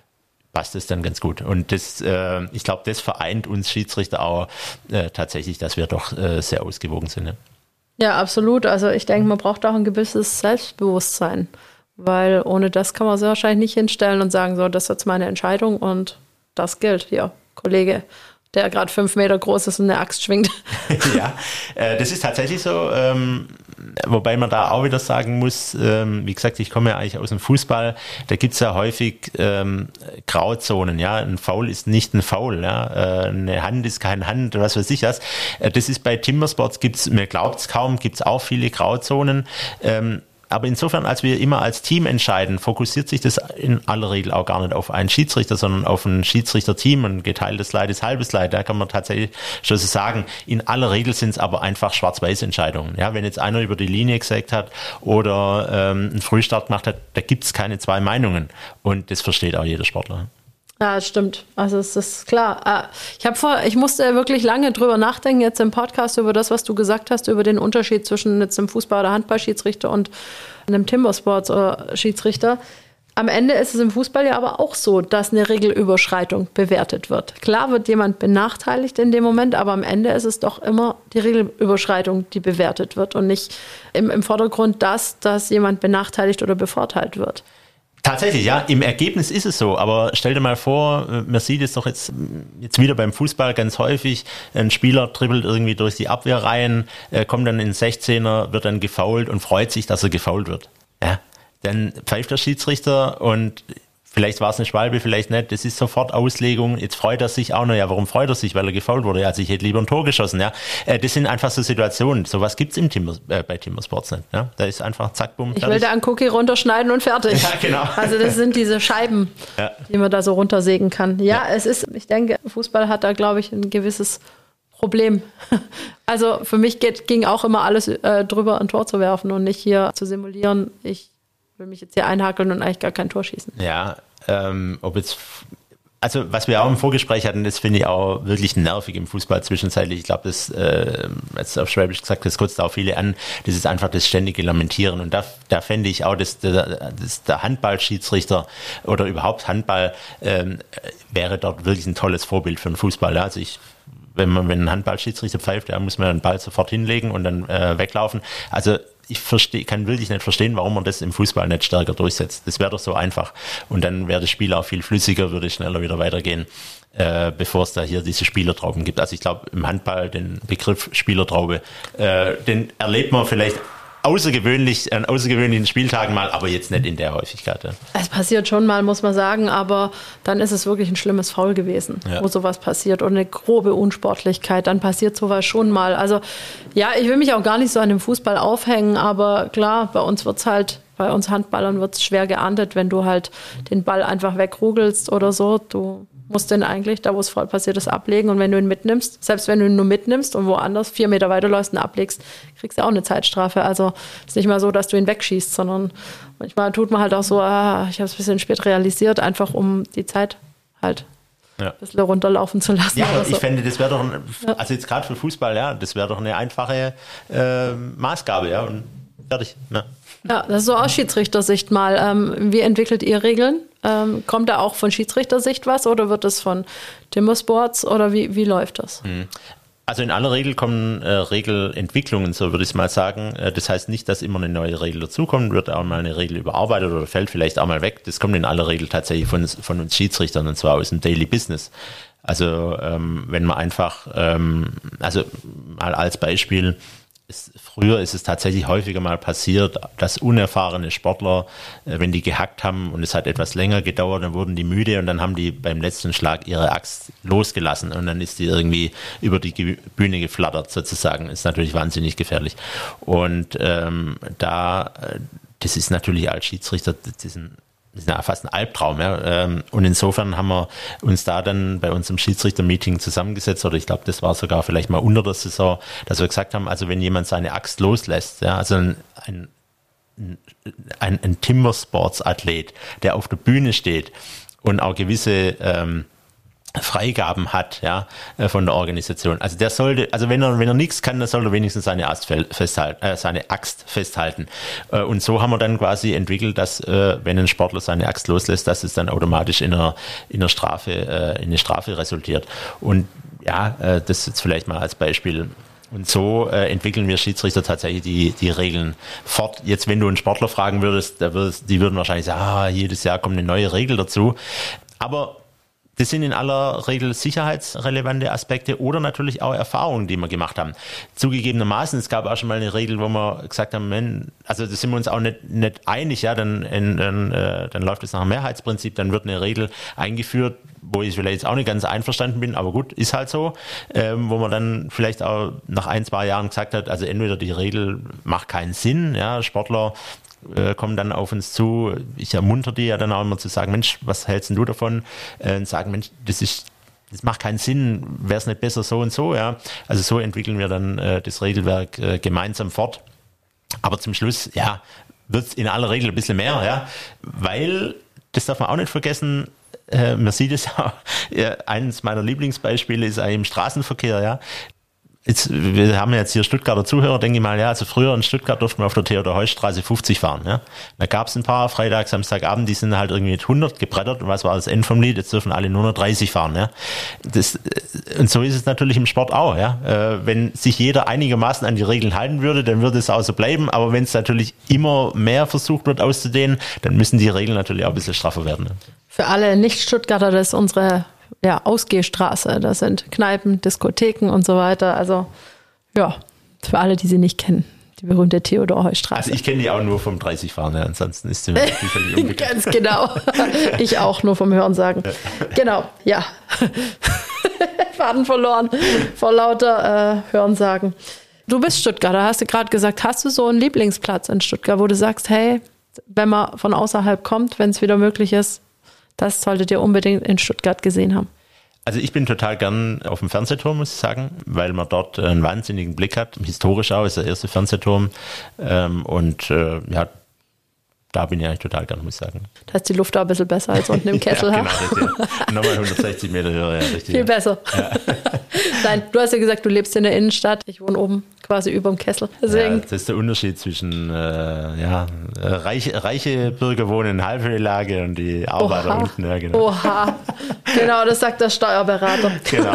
S3: passt es dann ganz gut. Und das, äh, ich glaube, das vereint uns Schiedsrichter auch äh, tatsächlich, dass wir doch äh, sehr ausgewogen sind. Ja?
S2: Ja, absolut. Also ich denke, man braucht auch ein gewisses Selbstbewusstsein. Weil ohne das kann man sich wahrscheinlich nicht hinstellen und sagen, so, das ist jetzt meine Entscheidung und das gilt. Ja, Kollege, der gerade fünf Meter groß ist und eine Axt schwingt.
S3: Ja, äh, das ist tatsächlich so. Ähm, wobei man da auch wieder sagen muss, ähm, wie gesagt, ich komme ja eigentlich aus dem Fußball, da gibt es ja häufig ähm, Grauzonen. Ja, ein Foul ist nicht ein Foul. Ja? Äh, eine Hand ist kein Hand, was weiß ich was. Äh, das ist bei Timbersports, gibt's, mir glaubt es kaum, gibt es auch viele Grauzonen. Ähm, Aber insofern, als wir immer als Team entscheiden, fokussiert sich das in aller Regel auch gar nicht auf einen Schiedsrichter, sondern auf ein Schiedsrichterteam. Ein geteiltes Leid ist halbes Leid. Da kann man tatsächlich schon so sagen. In aller Regel sind es aber einfach Schwarz-Weiß-Entscheidungen. Ja, wenn jetzt einer über die Linie gesägt hat oder ähm, einen Frühstart gemacht hat, da gibt es keine zwei Meinungen. Und das versteht auch jeder Sportler.
S2: Ja, das stimmt. Also es ist klar. Ich habe vor, ich musste wirklich lange drüber nachdenken jetzt im Podcast über das, was du gesagt hast, über den Unterschied zwischen jetzt einem Fußball- oder Handballschiedsrichter und einem Timbersports-Schiedsrichter. Am Ende ist es im Fußball ja aber auch so, dass eine Regelüberschreitung bewertet wird. Klar wird jemand benachteiligt in dem Moment, aber am Ende ist es doch immer die Regelüberschreitung, die bewertet wird und nicht im, im Vordergrund das, dass jemand benachteiligt oder bevorteilt wird.
S3: Tatsächlich, ja, im Ergebnis ist es so, aber stell dir mal vor, man sieht es doch jetzt, jetzt wieder beim Fußball ganz häufig, ein Spieler dribbelt irgendwie durch die Abwehrreihen, äh, kommt dann in den sechzehner, wird dann gefoult und freut sich, dass er gefoult wird. Ja, dann pfeift der Schiedsrichter und vielleicht war es eine Schwalbe, vielleicht nicht. Das ist sofort Auslegung. Jetzt freut er sich auch noch. Ja, warum freut er sich? Weil er gefoult wurde. Ja, also ich hätte lieber ein Tor geschossen. Ja, das sind einfach so Situationen. Sowas gibt's im Timber, äh, bei Timber Sports nicht. Ja, da ist einfach zack, bumm,
S2: ich will da einen Cookie runterschneiden und fertig.
S3: Ja, genau.
S2: Also das sind diese Scheiben, ja, die man da so runtersägen kann. Ja, ja, es ist, ich denke, Fußball hat da, glaube ich, ein gewisses Problem. Also für mich geht, ging auch immer alles äh, drüber, ein Tor zu werfen und nicht hier zu simulieren. Ich will mich jetzt hier einhakeln und eigentlich gar kein Tor schießen.
S3: Ja, ähm, ob jetzt, also was wir auch im Vorgespräch hatten, das finde ich auch wirklich nervig im Fußball zwischenzeitlich. Ich glaube, das, äh, jetzt auf Schwäbisch gesagt, das kotzt auch viele an, das ist einfach das ständige Lamentieren. Und da, da fände ich auch, dass der, dass der Handballschiedsrichter oder überhaupt Handball ähm, wäre dort wirklich ein tolles Vorbild für den Fußball. Also ich Wenn man, wenn ein Handballschiedsrichter pfeift, ja, muss man den Ball sofort hinlegen und dann äh, weglaufen. Also ich verstehe, kann wirklich nicht verstehen, warum man das im Fußball nicht stärker durchsetzt. Das wäre doch so einfach. Und dann wäre das Spiel auch viel flüssiger, würde schneller wieder weitergehen, äh, bevor es da hier diese Spielertrauben gibt. Also ich glaube, im Handball den Begriff Spielertraube, äh, den erlebt man vielleicht außergewöhnlich, an außergewöhnlichen Spieltagen mal, aber jetzt nicht in der Häufigkeit. Ja.
S2: Es passiert schon mal, muss man sagen, aber dann ist es wirklich ein schlimmes Foul gewesen, ja, wo sowas passiert und eine grobe Unsportlichkeit, dann passiert sowas schon mal. Also ja, ich will mich auch gar nicht so an dem Fußball aufhängen, aber klar, bei uns wird's halt, bei uns Handballern wird's schwer geahndet, wenn du halt den Ball einfach wegrugelst oder so. Du musst den eigentlich, da wo es voll passiert ist, ablegen. Und wenn du ihn mitnimmst, selbst wenn du ihn nur mitnimmst und woanders vier Meter weiterläufst und ablegst, kriegst du auch eine Zeitstrafe. Also ist nicht mal so, dass du ihn wegschießt, sondern manchmal tut man halt auch so, ah, ich habe es ein bisschen spät realisiert, einfach um die Zeit halt ja, ein bisschen runterlaufen zu lassen.
S3: Ja, aber so. Ich fände, das wäre doch, ein, also jetzt gerade für Fußball, ja, das wäre doch eine einfache äh, Maßgabe, ja, und fertig. Ne?
S2: Ja, das ist so aus Schiedsrichtersicht mal. Ähm, wie entwickelt ihr Regeln? Ähm, kommt da auch von Schiedsrichtersicht was oder wird es von Timber Sports oder wie, wie läuft das?
S3: Also in aller Regel kommen äh, Regelentwicklungen, so würde ich es mal sagen. Äh, das heißt nicht, dass immer eine neue Regel dazukommt, wird auch mal eine Regel überarbeitet oder fällt vielleicht auch mal weg. Das kommt in aller Regel tatsächlich von, von uns Schiedsrichtern und zwar aus dem Daily Business. Also ähm, wenn man einfach, ähm, also mal als Beispiel, ist, früher ist es tatsächlich häufiger mal passiert, dass unerfahrene Sportler, äh, wenn die gehackt haben und es hat etwas länger gedauert, dann wurden die müde und dann haben die beim letzten Schlag ihre Axt losgelassen und dann ist die irgendwie über die Ge- Bühne geflattert sozusagen. Ist natürlich wahnsinnig gefährlich. Und ähm, da, das ist natürlich als Schiedsrichter, das ist ein Das ist ja fast ein Albtraum, ja. Und insofern haben wir uns da dann bei unserem Schiedsrichter-Meeting zusammengesetzt, oder ich glaube, das war sogar vielleicht mal unter der Saison, dass wir gesagt haben, also wenn jemand seine Axt loslässt, ja, also ein, ein, ein, ein Timber-Sports-Athlet, der auf der Bühne steht und auch gewisse ähm, Freigaben hat, ja, von der Organisation. Also der sollte, also wenn er wenn er nichts kann, dann soll er wenigstens seine Axt festhalten, äh, seine Axt festhalten. Und so haben wir dann quasi entwickelt, dass äh, wenn ein Sportler seine Axt loslässt, dass es dann automatisch in einer in einer Strafe äh, in eine Strafe resultiert. Und ja, äh, das jetzt vielleicht mal als Beispiel. Und so äh, entwickeln wir Schiedsrichter tatsächlich die, die Regeln fort. Jetzt, wenn du einen Sportler fragen würdest, da würdest, die würden wahrscheinlich sagen, ah, jedes Jahr kommt eine neue Regel dazu. Aber das sind in aller Regel sicherheitsrelevante Aspekte oder natürlich auch Erfahrungen, die wir gemacht haben. Zugegebenermaßen, es gab auch schon mal eine Regel, wo wir gesagt haben, man, also da sind wir uns auch nicht, nicht einig, ja, dann, in, dann, äh, dann läuft es nach dem Mehrheitsprinzip, dann wird eine Regel eingeführt, wo ich vielleicht jetzt auch nicht ganz einverstanden bin, aber gut, ist halt so, ähm, wo man dann vielleicht auch nach ein, zwei Jahren gesagt hat, also entweder die Regel macht keinen Sinn, ja, Sportler kommen dann auf uns zu. Ich ermuntere die ja dann auch immer zu sagen, Mensch, was hältst denn du davon? Äh, und sagen, Mensch, das ist, das macht keinen Sinn, wäre es nicht besser so und so, ja. Also so entwickeln wir dann äh, das Regelwerk äh, gemeinsam fort. Aber zum Schluss, ja, wird es in aller Regel ein bisschen mehr, ja. Weil, das darf man auch nicht vergessen, äh, man sieht es ja, ja, eines meiner Lieblingsbeispiele ist eigentlich im Straßenverkehr, ja. Jetzt, wir haben jetzt hier Stuttgarter Zuhörer, denke ich mal, ja, also früher in Stuttgart durften wir auf der Theodor-Heuss-Straße fünfzig fahren, ja. Da gab es ein paar, Freitag, Samstagabend, die sind halt irgendwie mit hundert gebrettert und was war das Ende vom Lied? Jetzt dürfen alle nur noch dreißig fahren, ja. Das, und so ist es natürlich im Sport auch, ja. Wenn sich jeder einigermaßen an die Regeln halten würde, dann würde es auch so bleiben, aber wenn es natürlich immer mehr versucht wird auszudehnen, dann müssen die Regeln natürlich auch ein bisschen straffer werden. Ja.
S2: Für alle Nicht-Stuttgarter, das ist unsere ja, Ausgehstraße. Das sind Kneipen, Diskotheken und so weiter. Also ja, für alle, die sie nicht kennen. Die berühmte Theodor-Heuss-Straße.
S3: Also ich kenne die auch nur vom dreißig fahren, ja. Ansonsten ist sie wirklich völlig unbekannt.
S2: Ganz genau. Ich auch nur vom Hörensagen. Genau, ja. Faden verloren vor lauter äh, Hörensagen. Du bist Stuttgarter, hast du gerade gesagt. Hast du so einen Lieblingsplatz in Stuttgart, wo du sagst, hey, wenn man von außerhalb kommt, wenn es wieder möglich ist, das solltet ihr unbedingt in Stuttgart gesehen haben?
S3: Also ich bin total gern auf dem Fernsehturm, muss ich sagen, weil man dort einen wahnsinnigen Blick hat. Historisch auch ist der erste Fernsehturm. Und äh, ja, da bin ich eigentlich total gern, muss ich sagen.
S2: Da ist die Luft auch ein bisschen besser als unten im Kessel.
S3: Ja, genau, richtig. Nochmal hundertsechzig Meter höher, ja, richtig.
S2: Viel besser. Ja. Nein, du hast ja gesagt, du lebst in der Innenstadt. Ich wohne oben quasi über dem Kessel. Deswegen.
S3: Ja, das ist der Unterschied zwischen äh, ja, reiche, reiche Bürger wohnen in Halbhöhenlage und die Arbeiter
S2: Oha.
S3: unten. Ja, genau.
S2: Oha, genau, das sagt der Steuerberater.
S3: Genau.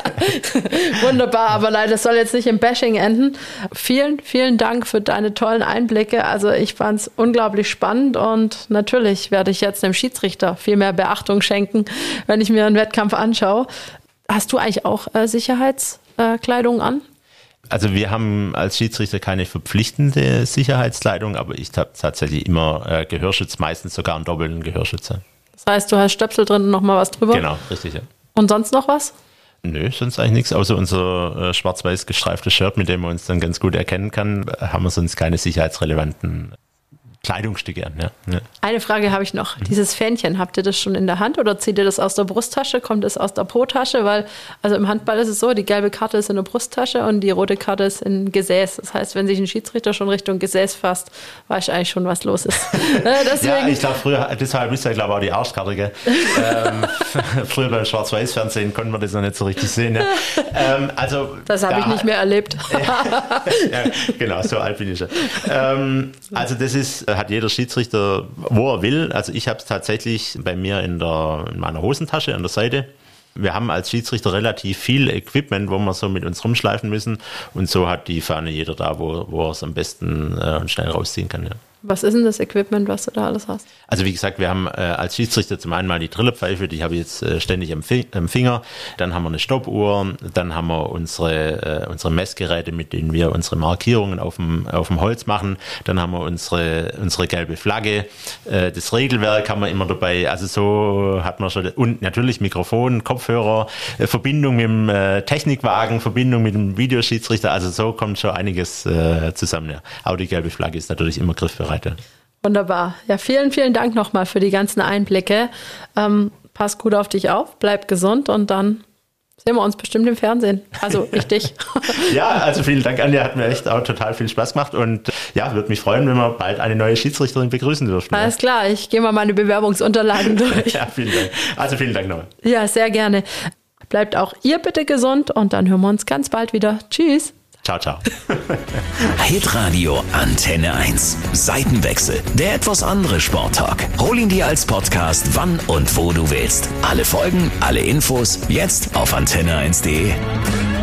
S2: Wunderbar, aber nein, das soll jetzt nicht im Bashing enden. Vielen, vielen Dank für deine tollen Einblicke. Also ich fand es unglaublich spannend und natürlich werde ich jetzt dem Schiedsrichter viel mehr Beachtung schenken, wenn ich mir einen Wettkampf anschaue. Hast du eigentlich auch äh, Sicherheitskleidung an?
S3: Also wir haben als Schiedsrichter keine verpflichtende Sicherheitskleidung, aber ich habe tatsächlich immer äh, Gehörschutz, meistens sogar einen doppelten Gehörschutz.
S2: Das heißt, du hast Stöpsel drin und nochmal was drüber?
S3: Genau, richtig, ja.
S2: Und sonst noch was?
S3: Nö, sonst eigentlich nichts, außer unser äh, schwarz-weiß gestreiftes Shirt, mit dem man uns dann ganz gut erkennen kann, haben wir sonst keine sicherheitsrelevanten Kleidungsstücke an. Ja. Ja.
S2: Eine Frage habe ich noch. Dieses Fähnchen, habt ihr das schon in der Hand oder zieht ihr das aus der Brusttasche? Kommt es aus der Po-Tasche? Weil, also im Handball ist es so, die gelbe Karte ist in der Brusttasche und die rote Karte ist in Gesäß. Das heißt, wenn sich ein Schiedsrichter schon Richtung Gesäß fasst, weiß ich eigentlich schon, was los ist. Deswegen.
S3: Ja, ich glaube, früher, deshalb ist ja, glaube ich, auch die Arschkarte. Gell? ähm, früher beim Schwarz-Weiß-Fernsehen konnten wir das noch nicht so richtig sehen. Ja. Ähm, also,
S2: das habe ich nicht mehr erlebt.
S3: Ja, genau, so alt bin ich schon. Ähm, also das ist hat jeder Schiedsrichter, wo er will. Also ich habe es tatsächlich bei mir in, der, in meiner Hosentasche an der Seite. Wir haben als Schiedsrichter relativ viel Equipment, wo wir so mit uns rumschleifen müssen. Und so hat die Fahne jeder da, wo, wo er es am besten äh, und schnell rausziehen kann. Ja.
S2: Was ist denn das Equipment, was du da alles hast?
S3: Also wie gesagt, wir haben äh, als Schiedsrichter zum einen mal die Trillerpfeife, die habe ich jetzt äh, ständig am, Fi- am Finger. Dann haben wir eine Stoppuhr, dann haben wir unsere, äh, unsere Messgeräte, mit denen wir unsere Markierungen auf dem, auf dem Holz machen. Dann haben wir unsere, unsere gelbe Flagge. Äh, das Regelwerk haben wir immer dabei. Also so hat man schon, und natürlich Mikrofon, Kopfhörer, äh, Verbindung mit dem äh, Technikwagen, Verbindung mit dem Videoschiedsrichter. Also so kommt schon einiges äh, zusammen. Ja. Aber die gelbe Flagge ist natürlich immer griffbereit.
S2: Wunderbar. Ja, vielen, vielen Dank nochmal für die ganzen Einblicke. Ähm, pass gut auf dich auf, bleib gesund und dann sehen wir uns bestimmt im Fernsehen. Also ich dich.
S3: Ja, also vielen Dank, Anja. Hat mir echt auch total viel Spaß gemacht und ja, würde mich freuen, wenn wir bald eine neue Schiedsrichterin begrüßen dürfen.
S2: Alles klar, ich gehe mal meine Bewerbungsunterlagen durch.
S3: Ja, vielen Dank. Also vielen Dank nochmal.
S2: Ja, sehr gerne. Bleibt auch ihr bitte gesund und dann hören wir uns ganz bald wieder. Tschüss.
S3: Ciao, ciao.
S1: Hitradio Antenne eins. Seitenwechsel. Der etwas andere Sporttalk. Hol ihn dir als Podcast, wann und wo du willst. Alle Folgen, alle Infos, jetzt auf antenne eins punkt de.